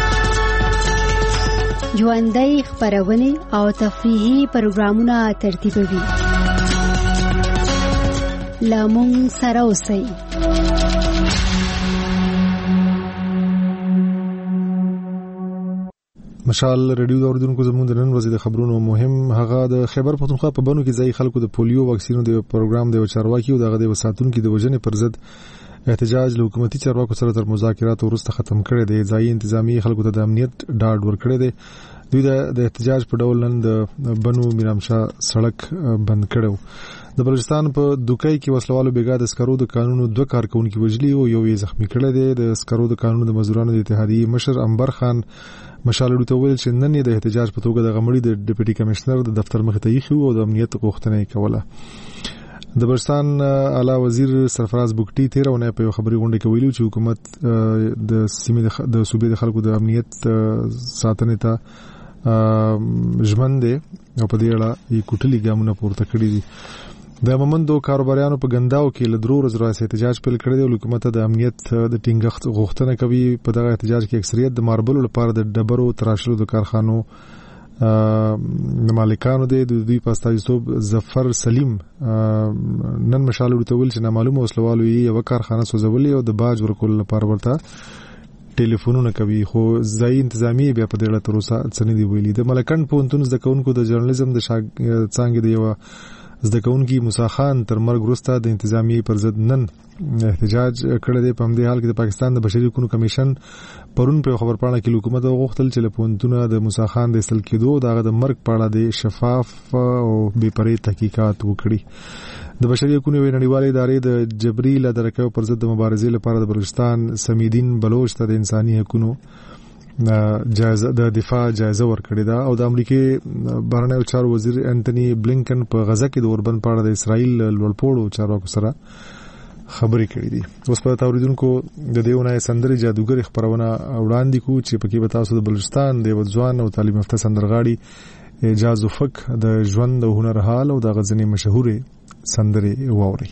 ژوندۍ خبرونه او تفریحي پروګرامونه ترتیبوي. لامون سره اوسئ. مشال ریډیو د اوریدونکو زموږ د نن ورځې د خبرونو مهم هغه د خیبر پښتونخوا په بنو کې ځای خلکو د پولیو واکسینو د پروګرام د چارواکي او دغه د وساتونکو د وژنې پر ضد احتجاج له حکومتي چارواکو سره تر مذاکرات وروسته ختم کړي دی. ځای انتظامی خلکو ته د امنیت ډاډ ورکړي دی. دوی د احتجاج په ډول نن د بنو میرامشاه سړک بند کړو. د بلوچستان په دوکۍ کې وسلوالو بیګا د سکرو د قانونو 2 کارکونکو وژلي او یو یې زخمی کړی دی. د سکرو د قانونو د مزدورانو د اتحادیې مشر انبر خان مشالړو ته ویل چې نن د احتجاج په توګه د غمړي د ډیپټي کمشنر د دفتر مخ ته یې خو او د امنیت غوښتنه کوله. د بلوچستان اعلی وزیر سرفراز بوکټي 13 په خبري غونډه کې ویلو چې حکومت د سیمې د صوبې د خلکو د امنیت ساتنې ته ژمن دی او په دې اړه یې کوټلي ګامونه پورته کړی دي. د مومندو کاروباریانو په ګنداو کې له درو ورځو راځي احتجاج پیل کړی دی او حکومت د امنیت د ټینګښت غوښتنه کوي. په دغه احتجاج کې اکثریت د ماربلو لپاره د ډبرو تراشلو د کارخانو د مالکانو دی. د دوی په استازیتوب ظفر سلیم نن مشال ورتول چې نامعلومه وسلوالو یې یو کارخانه سوځولې او د باج ورکول لپاره ورته ټلیفونونه کوي، خو ځای انتظامی بیا په دې اړه تر اوسه څه نه دی ویلي. د ملکن پوهنتون زده کوونکو د ژورنالیزم د څانګې د یو زده کوونکي موسی خان تر مرګ وروسته د انتظامی پر ضد نن احتجاج کړی دی. په همدې حال کې د پاکستان د بشري حقوقو کمیشن پرون په خبرپاڼه کې حکومت غوښتل چې له پوهنتونه د موسی خان د استل کېدو دغه د مرګ په اړه د شفاف او بې پرې تحقیقات وکړي. د بشري حقوقو نړیوالې ادارې د جبري لادرکو پر ضد د مبارزې لپاره د بلوچستان سمیدین بلوچ ته د انساني حقوقو د دفاع جایزه ورکړې ده او د امریکای بهرنیو چارو وزیر انټونی بلینکن په غزه کې د اوربند په اړه د اسرائیل لوړپوړو چارواکو سره خبرې کړې دي. اوس په تاوریدونکو د دیونه سندري جادوګر خبرونه وړاندې کو چې پکې به تاسو د بلوچستان د ځوان او تعلیم یافته سندرغاړي اعجاز افق د ژوند او هنر حال او د غزنی مشهورې سندري واوري.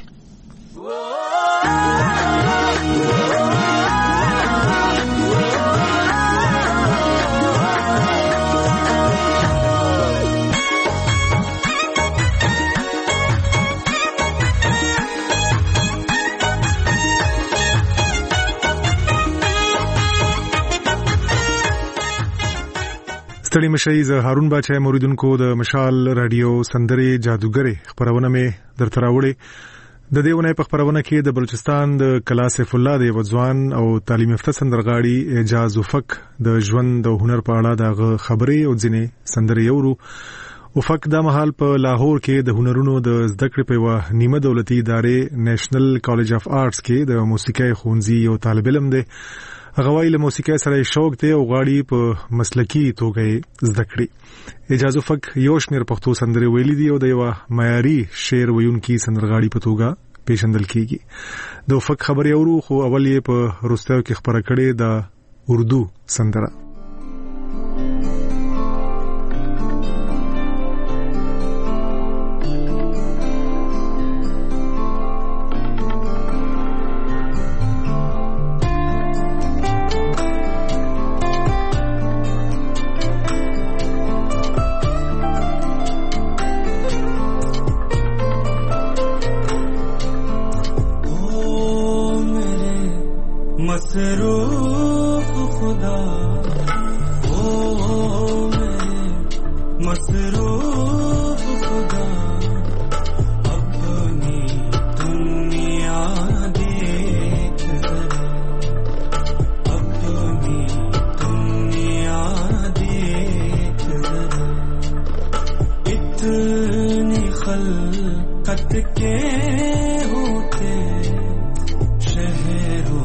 ستړي مشي ز هارون باچا موریدونکو د مشال رادیو سندري جادوګر خبرونه مې درته راوړي. د دیونه په خبرونه کې د بلوچستان د کلاسف الله د وځوان او تعلیم یافته سندرغاړي اعجاز افق د ژوند او هنر په اړه د خبرې او ځینې سندري یورو. افق د مهال په لاهور کې د هنرونو د زده کړې په یو نیمه دولتي ادارې نېشنل کالج اف آرټس کې د موسیقي ښوونځي یو طالب علم دی. هغه وایي له موسیقۍ سره شوق دی او غواړي په مسلکي توګه زده کړي. اعجاز افق یو شمېر پښتو سندرې ویلي دي او د یو معیاري شعر ویونکي سندرغاړي په توګه پیژندل کیږي. د افق خبرې اورو خو اول یې په وروستیو کې خبره کړې د اردو سندره. मसरूफ खुदा ओ मेरे मसरूफ खुदा अपनी दुनिया देख जरा अपनी दुनिया देख जरा इतनी खल्कत के होते शहरों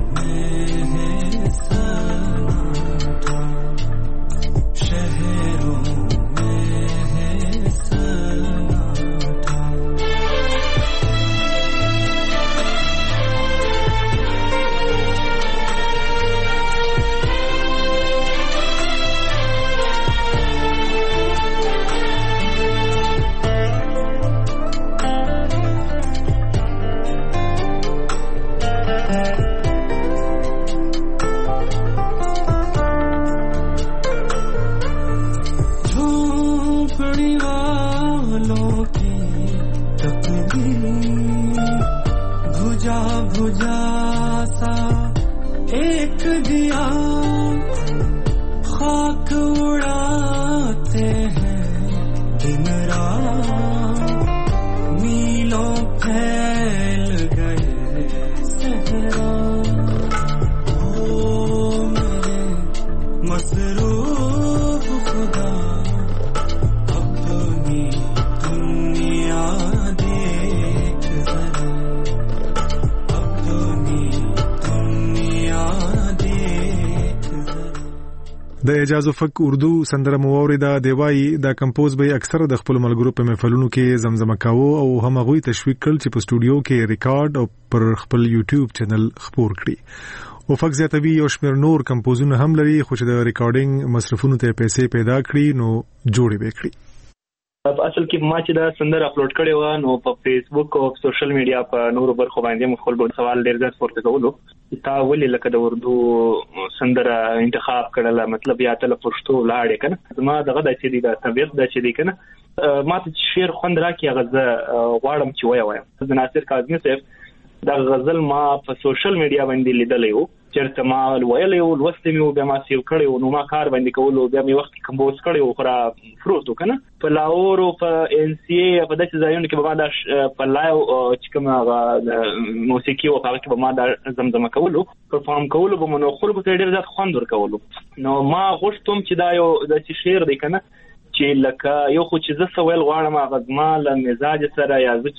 د اعجاز افق اردو سندره موریدا دیوای دا کمپوز به اکثر د خپل ملګرو په محفلونو کې زمزمه کاوه او هم غوي تشویق کړ چې په سټوډیو کې ریکارډ او پر خپل یوټیوب چینل خپور کړي. افق زیاتوي یو شمېر نور کمپوزونه هم لري خو چې د ریکارډینګ مصرفونو ته پیسې پیدا کړي نو جوړې وکړي. اصل کې ما چې دا سندره اپلوډ کړې و نو په فیسبوک او سوشل میډیا په نورو برخو باندې مخالف سوال ډېر زیات پورته کولو تا ولې لکه د اردو سندره انتخاب کړل مطلب یا تل پښتو لاړې کنه ما دغه د چې د طبيعت د چې دی کنه ما ته شعر خوند راکې غزه غواړم چې وایم د ناصر کاظمی صاحب دا غزل ما په سوشل میډیا باندې لیدلې وو چرته ما ویلې او لوستې مې بیا ما سیو کړې نو ما کار باندې کولو بیا مې وخت کمپوز کړې او خورا فروټو کنه په لاهور او په ان سی ای په داسې ځایونو کې به ما دا په لایو چې کوم موسیقي او هغه کې به ما دا زمزمه کولو پرفارم کولو به مونږ خلکو ته ډېر زیات خوند ورکولو نو ما غوښتم چې دا یو د شعر دی کنه چې لکه یو خو چې زه سوال غواړم هغه زما له مزاج سره یا زه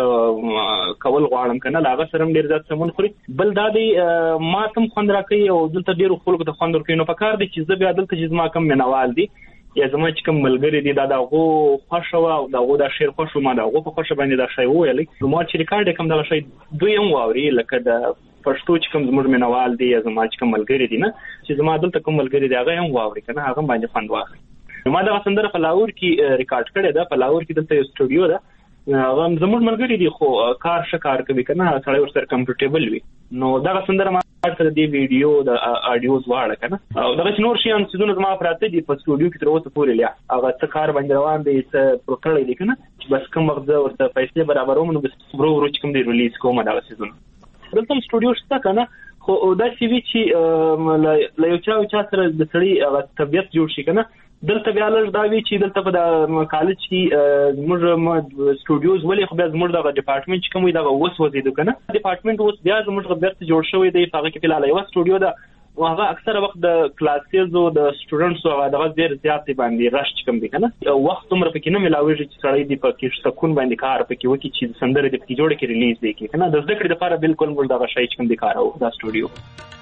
چې کول غواړم کنه هغه سره ډیر ځات سمون خوري بل دا دی ما تم خوند راکې او دلته ډیر خلکو ته خوند ورکې نو پکار دی چې زه بیا دلته چې زما کم منوال دي یا زما چې کوم ملګری دي دا دغه خوښه او دغه د شعر خوښه ما دغه په خوښه باندې دا شی ویلې نو ما چې ریکارډ کوم دغه شی دوی هم واوري لکه د پښتو چې کوم زموږ منوال دي یا زما چې کوم ملګری دي نه چې زما دلته کوم ملګری دی هغه هم واوري کنه هغه باندې خوند واخلي ما دا سندره په لاهور کې ریکارډ کړې ده په لاهور کې دلته یو سټوډیو ده هغه زموږ ملګری دي خو کار کوي کنه سړی ورسره کمفورټیبل وي نو دا سندره ما سره دی ویډیو د اډیوز واړه کنه او دا نور شي ان سيزونه ما پراته دي په سټوډیو کې تر اوسه پورې لیا هغه څه کار باندې روان دي څه پروتړې دي کنه بس کوم وخت ورته پیسې برابروم نو بس ورو چې کوم دی ریلیز کوم دا سيزونه دلته سټوډیو شته کنه خو دا چې وی چې لا یو چا سره د سړی هغه طبيعت جوړ شي کنه دلته بیا لږ دا وی چې دلته په کالج کې موږ سټوډیوز ولې خو بیا موږ د ډپارټمنټ چې کوم دا وسوځیدو کنه ډپارټمنټ اوس بیا موږ بیرته جوړ شوی دی هغه کې فلال یو سټوډیو ده او هغه اکثره وخت د کلاسز او د سټوډنټس او دغه ډیر زیات باندې رش کوم دي کنه وخت عمر پکې نه ملاويږي چې سړی دی پکې سکون باندې کار پکې وکړي چې سندره دې پکې جوړ کې ریلیز دی کنه د ذکر لپاره بالکل موږ دغه شی کوم دي کار او دا سټوډیو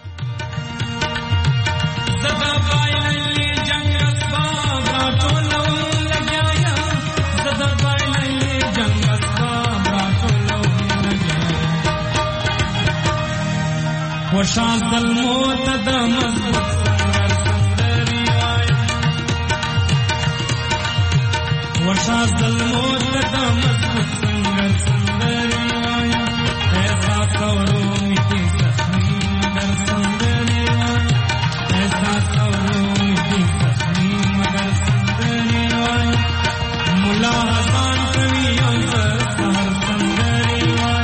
وشاز الموت د مضبوط سندري وايا وشاز الموت د مضبوط سندري وايا ایسا کورو میتی زخمی مگر سندري وايا ایسا کورو میتی زخمی مگر سندري وايا مولا حسان کوي او سحر سندري وايا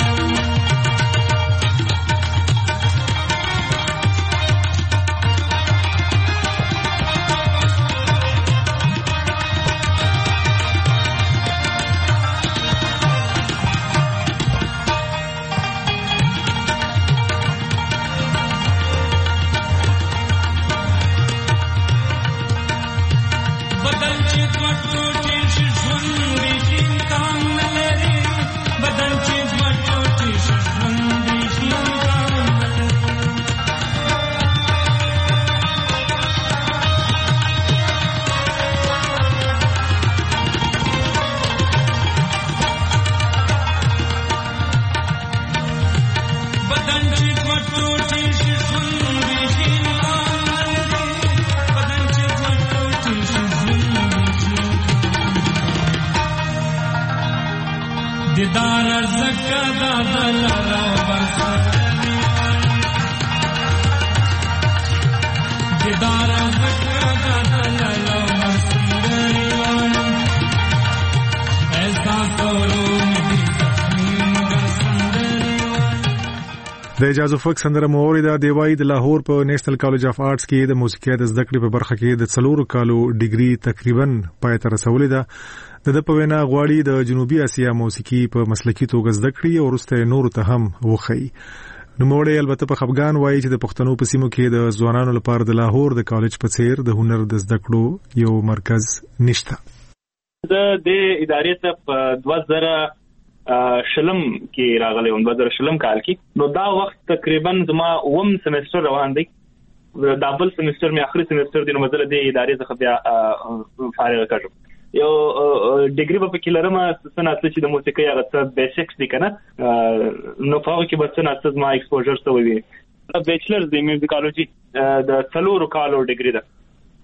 دیدار زکا دادل را برسلی دیدار زکا دادل را برسلی ایسا کورو میدی زخمی مگر سندری د اجازه فک سندره موري د دیوای د لاهور په نېشنل کالج اف آرټس کې د موسیقي د زده کړې په برخه کې د 4 کالو ډیګري تقریبا پای ته رسولې ده د په وینا غواړي د جنوبي اسیا موسیقي په مسلکي توګه زده کړي او ورسته نور ته هم وخی نو موړې البته په خفغان وایي چې د پښتنو په سیمو کې د ځوانانو لپاره د لاهور د کالج په څیر د هنر د زده کړو یو مرکز نشته د ادارې ته په 2000 شلم کې راغلی و 2000 شلم کال کې نو دا وخت تقریبا زما اوم سمستر روان دی دا بل سمستر می اخري سمستر دی نو مزله د ادارې څخه بیا فارغ کړم یو ډیګري په کې لرم سنت چې د موسیقي هغه څه بیسیکس دي کنه نو په هغه کې بس سنت ما ایکسپوژر سوی وي بیچلرز دی میوزیکالوجي د 4 کالو ډیګري ده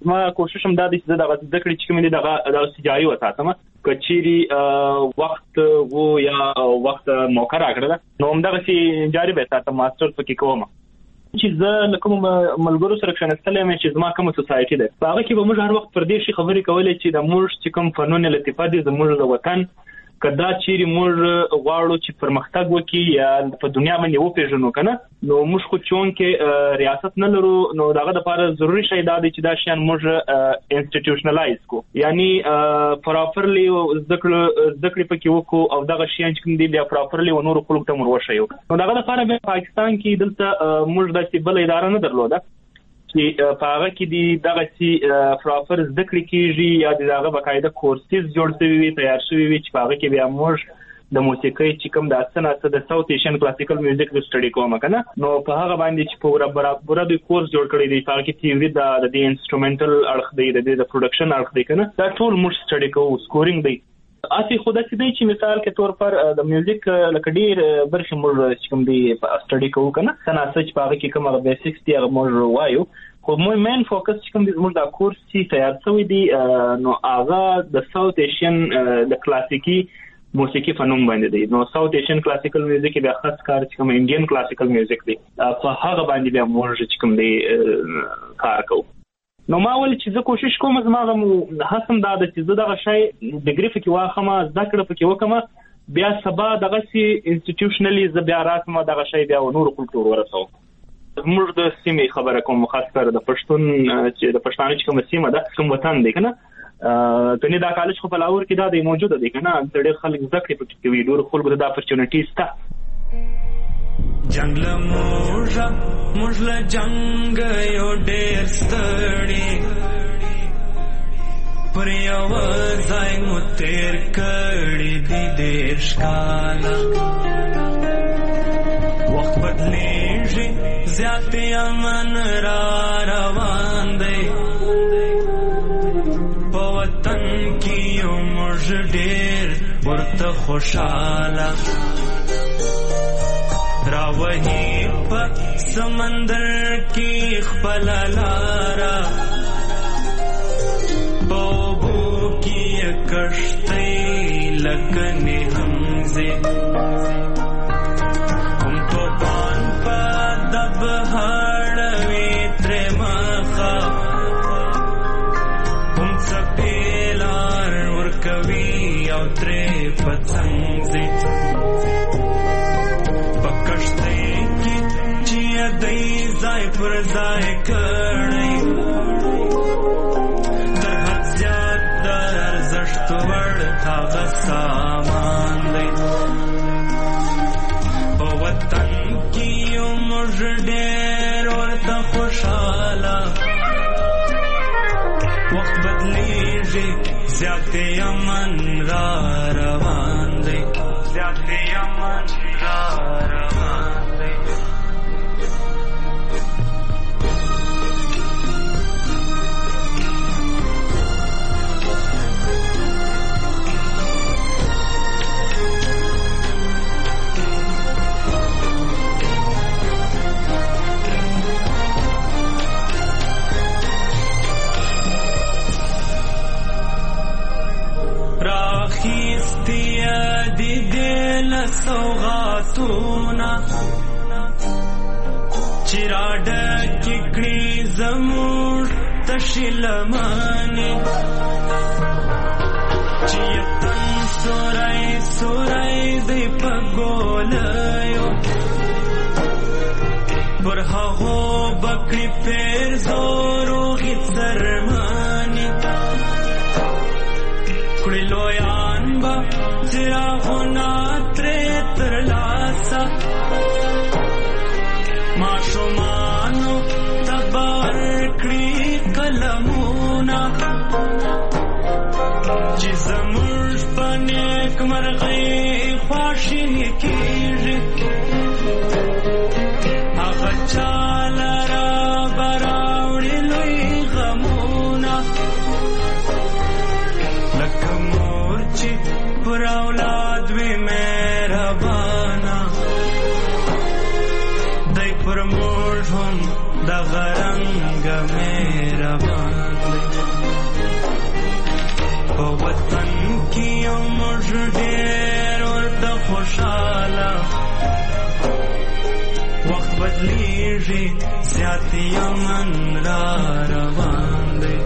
ما کوشش هم دا دی چې دغه ذکر چې کوم دی دغه جاری وساتم کچيري وخت وو یا وخت موقع راکړه نو هم دغه جاری به تاسو ماستر پکې کوم چې زه کوم ملګرو سره ښنستلې مې چې زما کوم سوسايټي ده هغه کې به موږ هر وخت پر دې شي خبرې کولې چې د موږ چې کوم فنون لطیفه دي زموږ د وطن کدا چیرې موږ غواړو چې پرمختګ وکړي یا په دنیا باندې وپیژنو کنه نو موږ خو چون کې ریاست نه لرو نو دغه لپاره ضروری شی دا دی چې دا شیان موږ انسټیټیوشنلایز کو یعنی پراپرلی ذکر پکې وکړو او دغه شیان چې کوم دي بیا پراپرلی ونور خلک ته مروشیو نو دغه لپاره په پاکستان کې دلته موږ د بل اداره نه درلوده چې په هغه کې دی دغه چې پراپر ذکر کیږي یا دغه باقاعده کورسز جوړ شوی وي تیار شوی وي چې په هغه کې بیا موږ د موسیقۍ چې کوم د اسنه د ساوث ایشین کلاسیکل میوزیک د سټډي کوم کنه نو په هغه باندې چې په برابر د کورس جوړ کړی دی په هغه کې تیوري د انسټرومنټل اړخ دی د پروډکشن اړخ دی کنه دا ټول موږ سټډي کوو سکورینګ دی اسی خود چې دی چې مثال کې تور پر د میوزیک لکه ډیر برخه موږ کوم دی سټډي کوو کنه څنګه چې په هغه کې کوم بیسیکس دی هغه موږ وایو خو مین فوکس چې کوم دی زموږ د کورس چې تیار شوی دی نو هغه د ساوث ایشین د کلاسیکي موسیقي فنون باندې دی نو ساوث ایشین کلاسیکل میوزیک بیا خاص کار چې کوم انډین کلاسیکل میوزیک دی په هغه باندې بیا موږ چې کوم دی کار کوو نو ما ول چې زه کوشش کوم زما هڅم دا د چې زه دغه شی ډیګری فکې واخم ذکر فکې وکم بیا سبا دغه سي انسټیټیوشنلی ز بیا راتم دغه شی بیا نور کلتور ورسو موږ د سیمې خبره کوم خاص کر د پښتون چې د پښتانه چې کوم سیمه ده کوم وطن دی کنه کني دا کالج خو په لاهور کې دا دی موجوده دی کنه ډېر خلک ذکر پکې کوي ډېر خلک د اپورچونټی ستا جنگل موږ له جنگ یو ډېر ستړي پر یو ځای مو تیر کړي دي ډېر ښکاله وخت بدلیږي زیات امن را روان دی په وطن کې یو موږ ډېر ورته خوشاله راوهی په سمندر کې خپل لارا بوبو کې کشتۍ لکه همزه هم توپان په دب هړوي تر مخه هم څپېلار ورکوي او ترې پڅنګځي ځای پر ځای کړی تر حد زیات د ارزښت وړ هغه سامان دی په وطن کې یو موږ ډېر ورته خوشاله وخت بدلیږي زیات امن را روان دی زیات امن را روان دی سوغاتونا چراډ کې کړي زموږ تشلمانه چې تن سورای سورای دی په ګولایو پر هغه بکړي پیر زورو غي سرمانه کړي لویان با څراغونه ترلاسا ماشومانو تبار کړي قلمونه چې زموږ په نیک مرغۍ خواشیني کېږي هغه چاله را براوړي لوی غمونه لکه مور چې پر اولاد وي مهربانه دی پر موږ هم دغه رنګه مهربان دی په وطن کې یو موږ ډېر ورته خوشاله وخت بدلیږي زیات یمن را روان دی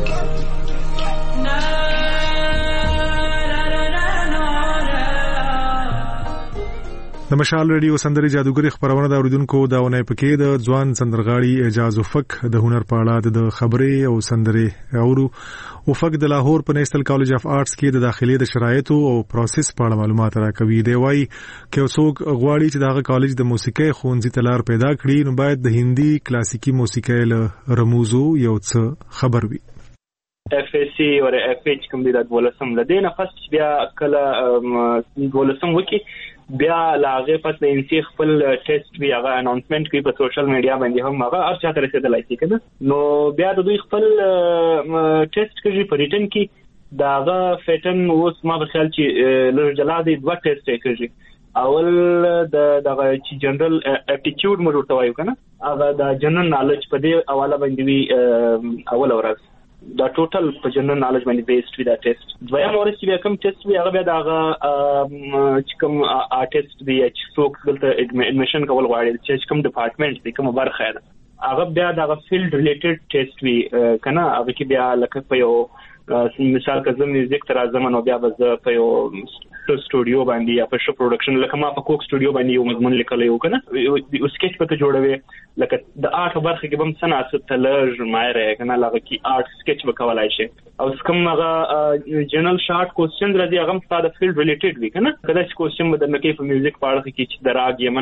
د مشال ریډیو سندري جادوګری خبرونه د اوریدونکو داونه پکې د ځوان سندرغاړي اعجاز افق د هنر په اړه د خبرې او سندري اورو افق د لاهور په نیشنل کالج اف آرټس کې د داخلي د شرایطو او پروسس په اړه معلومات راکوي. دی وايي چې څوک غواړي چې دغه کالج د موسیقي ښوونځي تلار پیدا کړي نو باید د هندي کلاسیکي موسیقي له رموزو یو څه خبر وي. FSC او FH کوم دی د ولسم لدینه فاست بیا کله ولسم وکي بیا لاغه پس د انسی خپل ټیسټ وی هغه اناونسمنت کوي په سوشل میډیا باندې هم هغه هر چاته رسیدلای شي کنه نو بیا د دوی خپل ټیسټ کوي په ریټن کې داغه فیټن اوس ما په خیال چې لږ جلادي دوه ټیسټ کوي اول دغه چې جنرال اپټیټیوډ موږ ورته وایو کنه هغه د جنرال نالج په دی حواله باندې وی اول ورځ دا ټوټل په جنرال نالج باندې بیسډ وی دا ټیسټ دویم ورځ چې کوم ټیسټ وی هغه بیا دغه چې کوم آرټیست دی چې څوک دلته اډمیشن کول غواړي چې کوم ډپارټمنټ دی کوم برخه ده هغه بیا دغه فیلډ ریلیټډ ټیسټ وی کنه هغه کې بیا لکه په یو مثال کزه میوزیک تر ازمنو بیا بز په یو سټوډیو باندې یا په شو پروډکشن لکه ما په کوک سټوډیو باندې یو مضمون لیکلی یو کنه یو سکیچ پته جوړوي لکه د آرټ برخه کې بم صنعت تلج مایره کنه لکه کی آرټ سکیچ وکولای شي او کوم هغه جنرال شارټ کوېسچن راځي هغه ستاسو فیلډ ریلیټډ وي کنه کله چې کوېسچن بدل کې په میوزیک پاړه کې چې دراګ یمن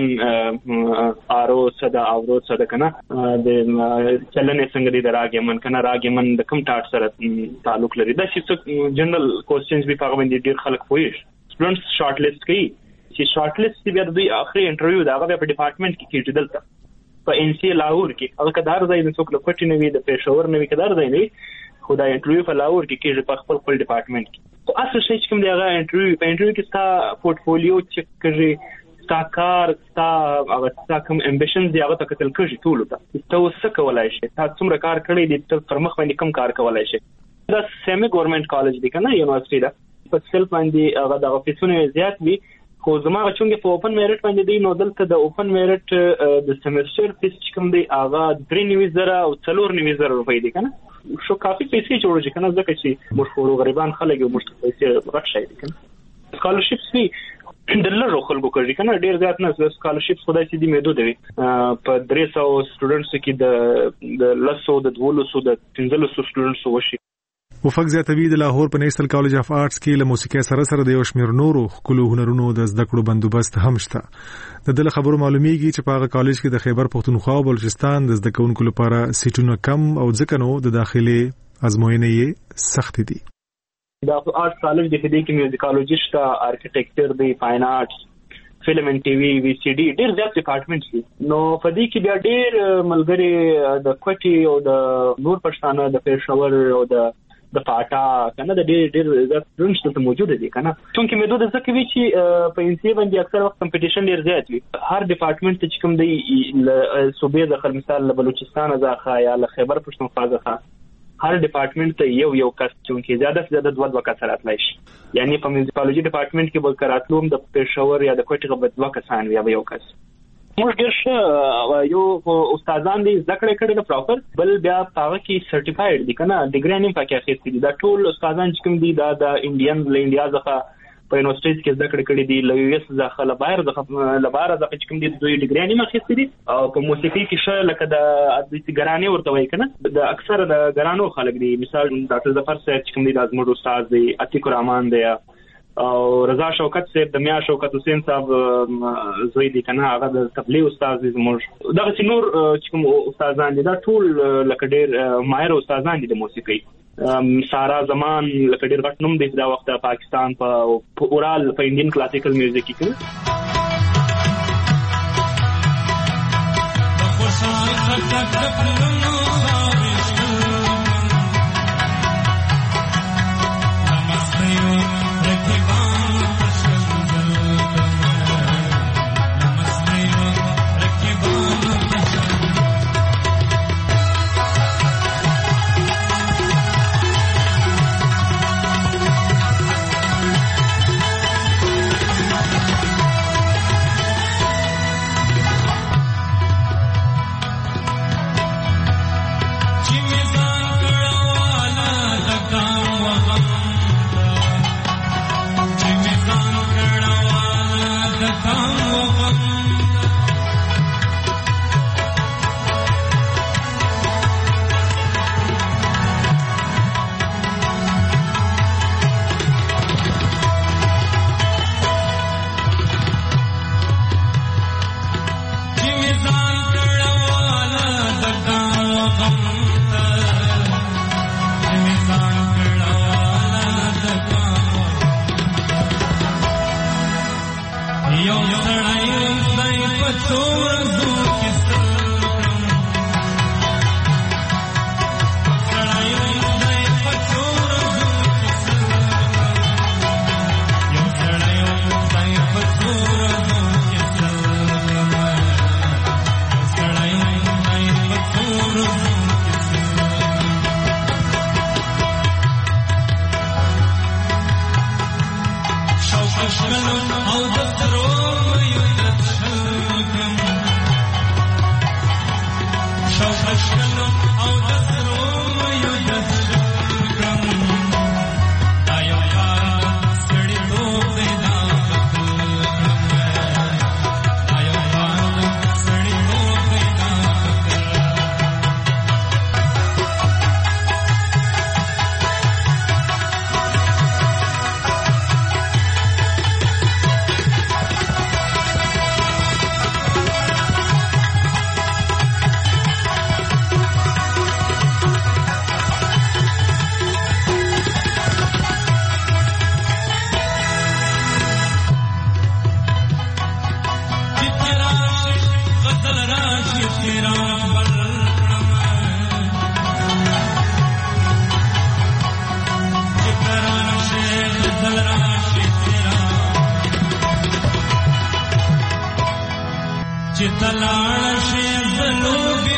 آرو صدا اورو صدا کنه د چلنې څنګه دی دراګ یمن کنه راګ یمن د کوم ټاټ سره تعلق لري دا چې جنرال کوېسچنز به په باندې ډیر خلک پوهیږي سټوډنټس شارټ لیست کوي چې شارټ لیست بیا د اخري انټرویو دا هغه په ډپارټمنټ کې کیږي دلته په ان سی لاهور کې هغه کدار ځای د څوک لپټ نه وي د پېښور نه وي کدار ځای نه خدای انټرویو په لاهور کې کیږي په خپل ډپارټمنټ کې او اصل شي چې کوم دی هغه انټرویو په انټرویو کې ستا پورټفولیو چیک کوي ستا کار ستا هغه کوم امبیشن دی هغه تکتل کوي ټول ته څه کولای شي تاسو څومره کار کړی دی ته پر مخ باندې کم کار کولای شي دا سیمي ګورنمنت کالج دی کنه یونیورسيټي دا په سیلف باندې هغه د افیسونو زیات وي خو زموږ چونګه په اوپن میرټ باندې دی نو دلته د اوپن میرټ د سیمستر فیس کوم دی هغه 3.90 او 4.90 روپۍ دی کنه شو کافي پیسې جوړږي کنه ځکه چې موږ غریبان خلک یو مشت پیسې راځي دی کنه سکالرشپس وی د لږو خلکو کوي کنه ډیر زیات نه سکالرشپ خدای سي دی مېدو دی په 300 سټوډنټس کې د 100 د 200 د 300 سټوډنټس وشي وفق زیاتوی د لاهور په نیشنل کالج اف آرټس کې له موسیقي سره د یو شمېر نورو خپل هنرونو د زده کړو بندوبست هم شته. د دې خبرو معلومیږي چې په هغه کالج کې د خیبر پښتونخوا او بلوچستان د زده کوونکو لپاره سیټونه کم او ځکه نو د داخلي ازموینې سخت دي. دا آرټ کالج د دې کې میوزیکالوجیسټ آرکیټیکچر دی فاین آرټس فلم ان ټي وی وی سی ډي ډیر زیات ډپارټمنټس دي نو په دې کې بیا ډیر ملګری د کوټي او د نور پښتانه د پېښور او د پاټا کنه د ډیر زړونش ته موجود دي کنه چونکه مېدو د ځکه وی چې په انسی باندې اکثر وخت کمپټیشن ډیر زیات وي هر ډپارټمنټ چې کوم دی صوبې د مثال بلوچستان ځخه یا خیبر پښتونخوا ځخه هر ډپارټمنټ ته یو کس چونکه زیاده دوه کس راتلای شي یعنی په میوزیکالوجي ډپارټمنټ کې به کراتلوم د پېښور یا د کوټي غو دوه کسان وي یو کس موږ ډیر یو استادان دي ذکر کړي د پراپر بل بیا هغه کې سرټیفاید دي کنه ډیګری نیم پکې اخیستي دي دا ټول استادان چې کوم دي دا د انډیا ځخه په یونیورسيټي کې ذکر کړي دي له یو اس ځخه لبایر ځخه چې کوم دي دوی ډیګری نیم اخیستي دي او په موسیقي کې شې لکه د ګرانی ورته وای کنه د اکثر د ګرانو خلک دي مثال ډاکټر ظفر صاحب چې کوم دي د ازمړ استاد دی عتیق الرحمن دی او رضا شوکت صاحب د میا شوکت حسین صاحب زوی دي کنه هغه د تبلیغ استاد دي زموږ دغه نور چې کوم استادان دي دا ټول لکه ډیر ماهر استادان دي د موسیقي سارا زمان لکه ډیر غټ نوم دی دا وخت پاکستان په اورال په انډین کلاسیکل میوزیک کې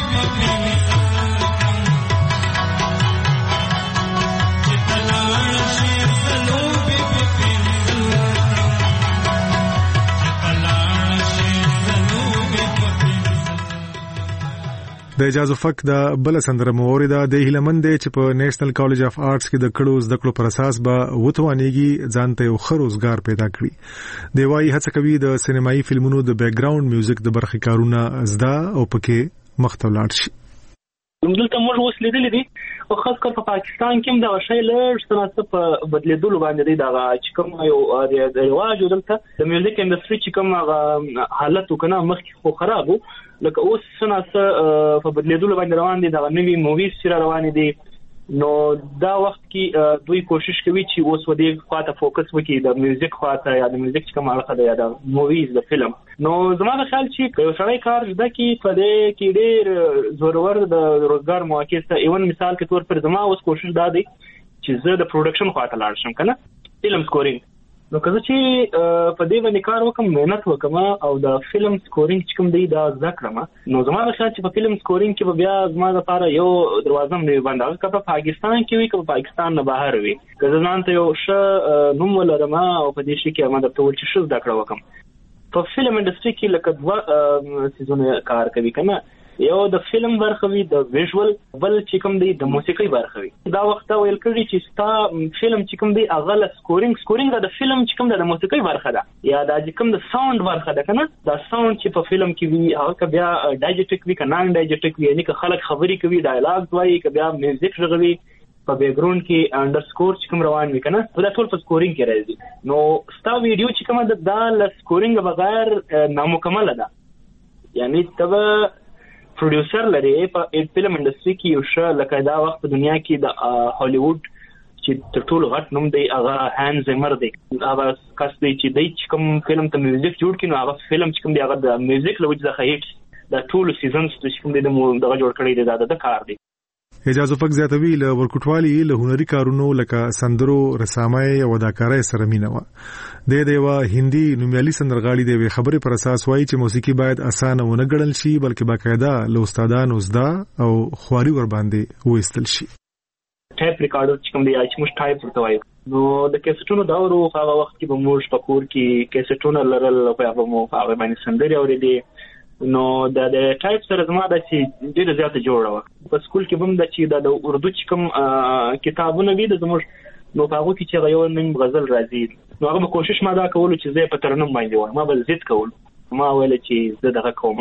د اجازه فک د بل سندره مورده د هیلمند چې په نېشنل کالج اف آرټس کې د کړو زده کړو پر اساس به وتوانېږي ځانته یو ښه روزګار پیدا کړي. دی وايي هڅه کوي د سینمایي فلمونو د بیک ګراوند میوزیک د برخې کارونه زده او پکې مخته ولاړ شي. دلته موږ اوس لیدلې دي او خاص کر په پاکستان کې دا شی لږ څه په بدلیدلو باندې دی دا چې کوم یو د رواج دلته د میوزیک انډستری چې کوم حالت وکنه مخکې خو خراب وو لکه اوس څه په بدلیدلو باندې روان دي دا نوې موویز چې روان دي نو دا وخت کې دوی کوشش کوي چې اوس ودې خواته فوکس وکړي د میوزیک خواته یا د میوزیک چې کوم اړخ دی یا د موویز د فلم. نو زما د خیال چې یو سړی کار زده کې په دې کې ډېر زورور د روزګار مواقع ته ایون مثال کې تور پر زما اوس کوشش دا دی چې زه د پروډکشن خواته لاړ شم کنه فلم سکورینګ. نو که چې په دې باندې کار وکم مهنت وکم او د فلم سکورینګ چې کوم دی دا ذکر ما نو زما د خیال چې په فلم سکورینګ کې به بیا زما لپاره یو دروازه مې بنده که په پاکستان کې وي که په پاکستان نه بهر وي که زه ځان ته یو ښه نوم ولرم او په دې شي کې ما درته وویل چې ښه زده کړه وکم. په فلم انډستری کې لکه دوه سیزونه کار کوي کنه یو د فلم برخه وي د ویژوال بل چې کوم دی د موسیقي برخه وي. دا وخت ویل کړی چې ستا فلم چې کوم دی اغه ل سکورینګ د فلم چې کوم د موسیقي برخه ده یا د کوم د ساوند برخه ده کنه دا ساوند چې په فلم کې وي هغه بیا ډایجټیک وي کنه ډایجټیک وي یعنی که خلک خبري کوي ډایلاګ وایي که بیا میوزیک غوي په بیک ګراوند کې انډرسکور چې کوم روان وي کنه دا ټول په سکورینګ کې راځي. نو ستا ویډیو چې کوم د ل سکورینګ بغیر نامکمل ده یعنی تبه پروډوسر لري په فلم انډستری کې یو ښه لکه دا وخت په دنیا کې د هالیوډ چې تر ټولو غټ نوم دی هغه هانز زمر دی هغه کس دی چې د کوم فلم ته میوزیک جوړ کړي نو هغه فلم چې کوم دی هغه د میوزیک لوج د هیټ د ټولو سیزنز چې کوم دی د جوړ کړی دی دا د کار دی. اجازه فک زیاتوي له ورکوټوالي له هنري کارونو لکه سندرو رسامۍ او اداکارۍ سره مینه و. د دیوا هندي نومیالي سندرغاړي دی خبرې پر اساس وایي چې موسیقي باید اسانه ونه ګڼل شي بلکې باقاعده له استادانو زده او خواري ور باندې وېستل شي. ټایپ ریکارډر چې کوم دی چې موږ ټایپ ورته وایو نو د کیسټونو دا ورو هغه وخت کې به موږ په کور کې کیسټونه لرل په هغه مو هغه باندې سندري اورېدې نو د ټایپ سره زما د چې ډېر زیاته جوړه و په سکول کې هم د چې د اردو چې کوم کتابونه وي د زموږ نو په هغه کې چې یو نن غزل راځي نو هغه کوشش ما دا کول چې زه په ترنم باندې و ما بل زید کول ما ویل چې زه دغه کوم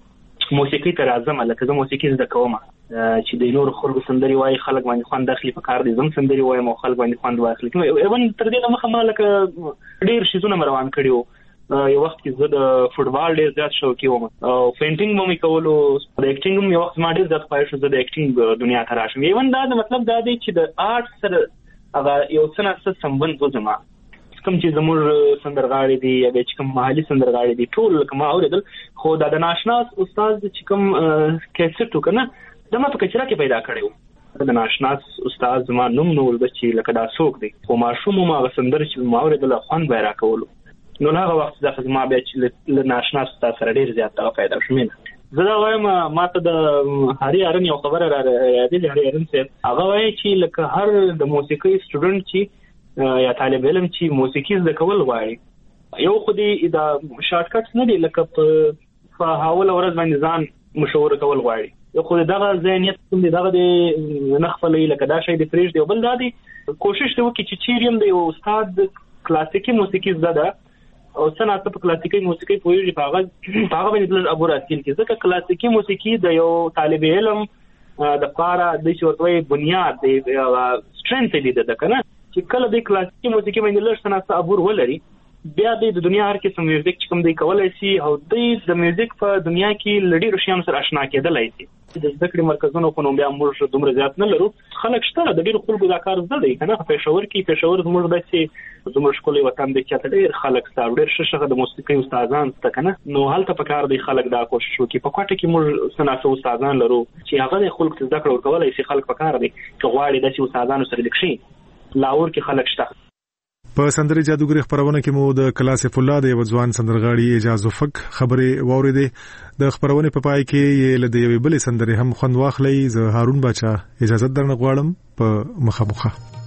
موسیقي ته راځم لکه زه موسیقي زده کوم چې د نور خلکو سندري وای خلک باندې خوان داخلي په کار دي زم سندري وای مو خلک باندې خوان واخلي نو ایون تر دې مخه ما لکه ډېر شیزونه روان کړیو یو وخت کې زه د فوټبال ډېر زیات شوقي وم او پینټینګ مو کولو د اکټینګ هم یو وخت ما ډېر زیات خوښ شو زه د اکټینګ دنیا ته راشم. ایون دا د مطلب دا دی چې د آرټ سره هغه یو څه نه سمبند وزما کوم چې زموږ سندرغاړي دي یا چې کوم محلي سندرغاړي دي ټول کوم اوریدل خو دا د ناشناس استاد چې کوم کیسټ وکنه دا ما په کچرا کې پیدا کړو د ناشناس استاد زما نوم نو ولدا چې لکه دا څوک دی خو ماشوم ما سندر چې ما اوریدل خوان بیره کولو نو هغه وخت ځکه ما بیا چې له ناشناس استاد سره ډیر زیات پیدا شوم. زه دا وایم ما ته د هاري ارن یو خبره را یادې هاري ارن څه هغه وایي چې لکه هر د موسیقي سټوډنټ چې یا طالب علم چې موسیقي زده کول غواړي یو خو دې دا شارټ کټس نه دی لکه په حواله ورځ باندې ځان مشوره کول غواړي یو خو دغه ذهنیت کوم دی دغه د نخفلې لکه دا شی د فریج دی بل دا دی کوشش دی وکړي چې چیریم دی استاد کلاسیکي موسیقي زده او څنګه په کلاسیکي موسیقي پوهیږي هغه باندې د ابو راتل کې ځکه کلاسیکي موسیقي د یو طالب علم د پاره د شورتوي بنیاد دی سترنث دی د کنه چې کله د کلاسیکي موسیقي باندې لږ څنګه ابور ولري بیا د دنیا هر قسم میوزیک چې کوم دی کولای شي او د میوزیک په دنیا کې لړۍ روشیان سره آشنا کېدلای شي. د زده کړې مرکزونو په نوم بیا موږ دومره زیات نه لرو خلک شته د ډېر خلکو دا کار زده دی کنه په پېښور زموږ داسې زموږ ښکلی وطن دی چې ډېر خلک ستا ډېر ښه د موسیقي استادان سته کنه نو هلته په کار دی خلک دا کوشش وکړي په کوټه کې موږ سناسه استادان لرو چې هغه د خلکو زده کړه ورکولای شي خلک په کار دی چې غواړي داسې استادانو سره لیکشي لاور کې خلک شته. په سندري جادوګر خبرونه کې مو د کلاسف الله د وځوان سندرغاړي اجازه فک خبره واوریده. د خبرونه په پای کې یې له یوې بلې سندري هم خوند واخلي. زه هارون بچا اجازه درنه غواړم په مخه.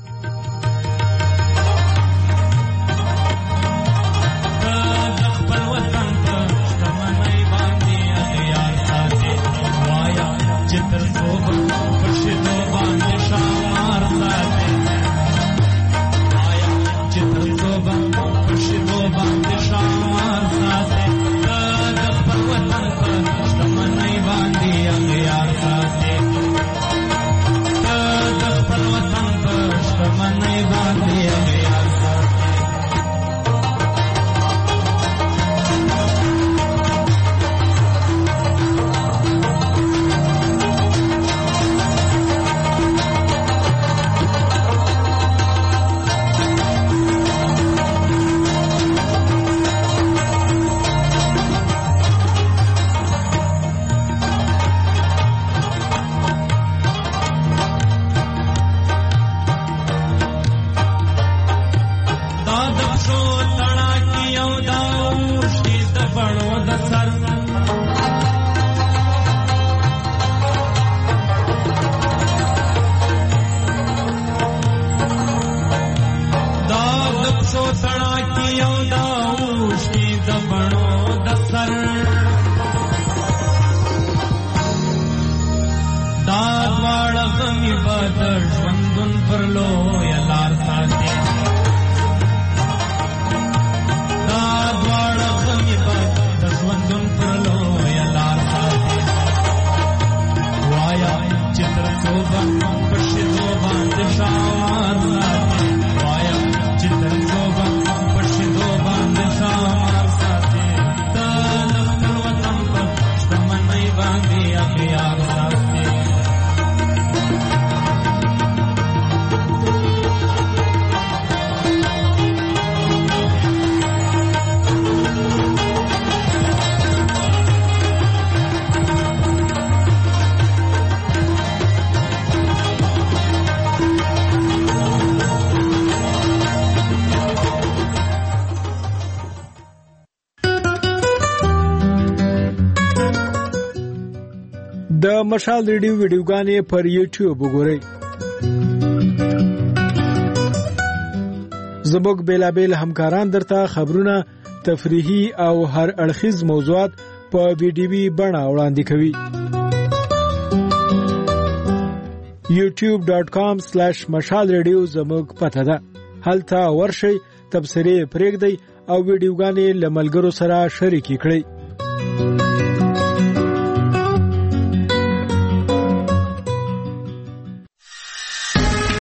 د مشال ریډیو ویډیوګانې پر یوټیوب وګورئ. زموږ بیلابیل همکاران درته خبرونه، تفریحي او هر اړخیز موضوعات په ویډیوي بڼه وړاندې کوي. youtube.com/mashalradio زموږ پته ده. هلته ورشئ، تبصرې پرېږدئ او ویډیوګانې له ملګرو سره شریکې کړئ.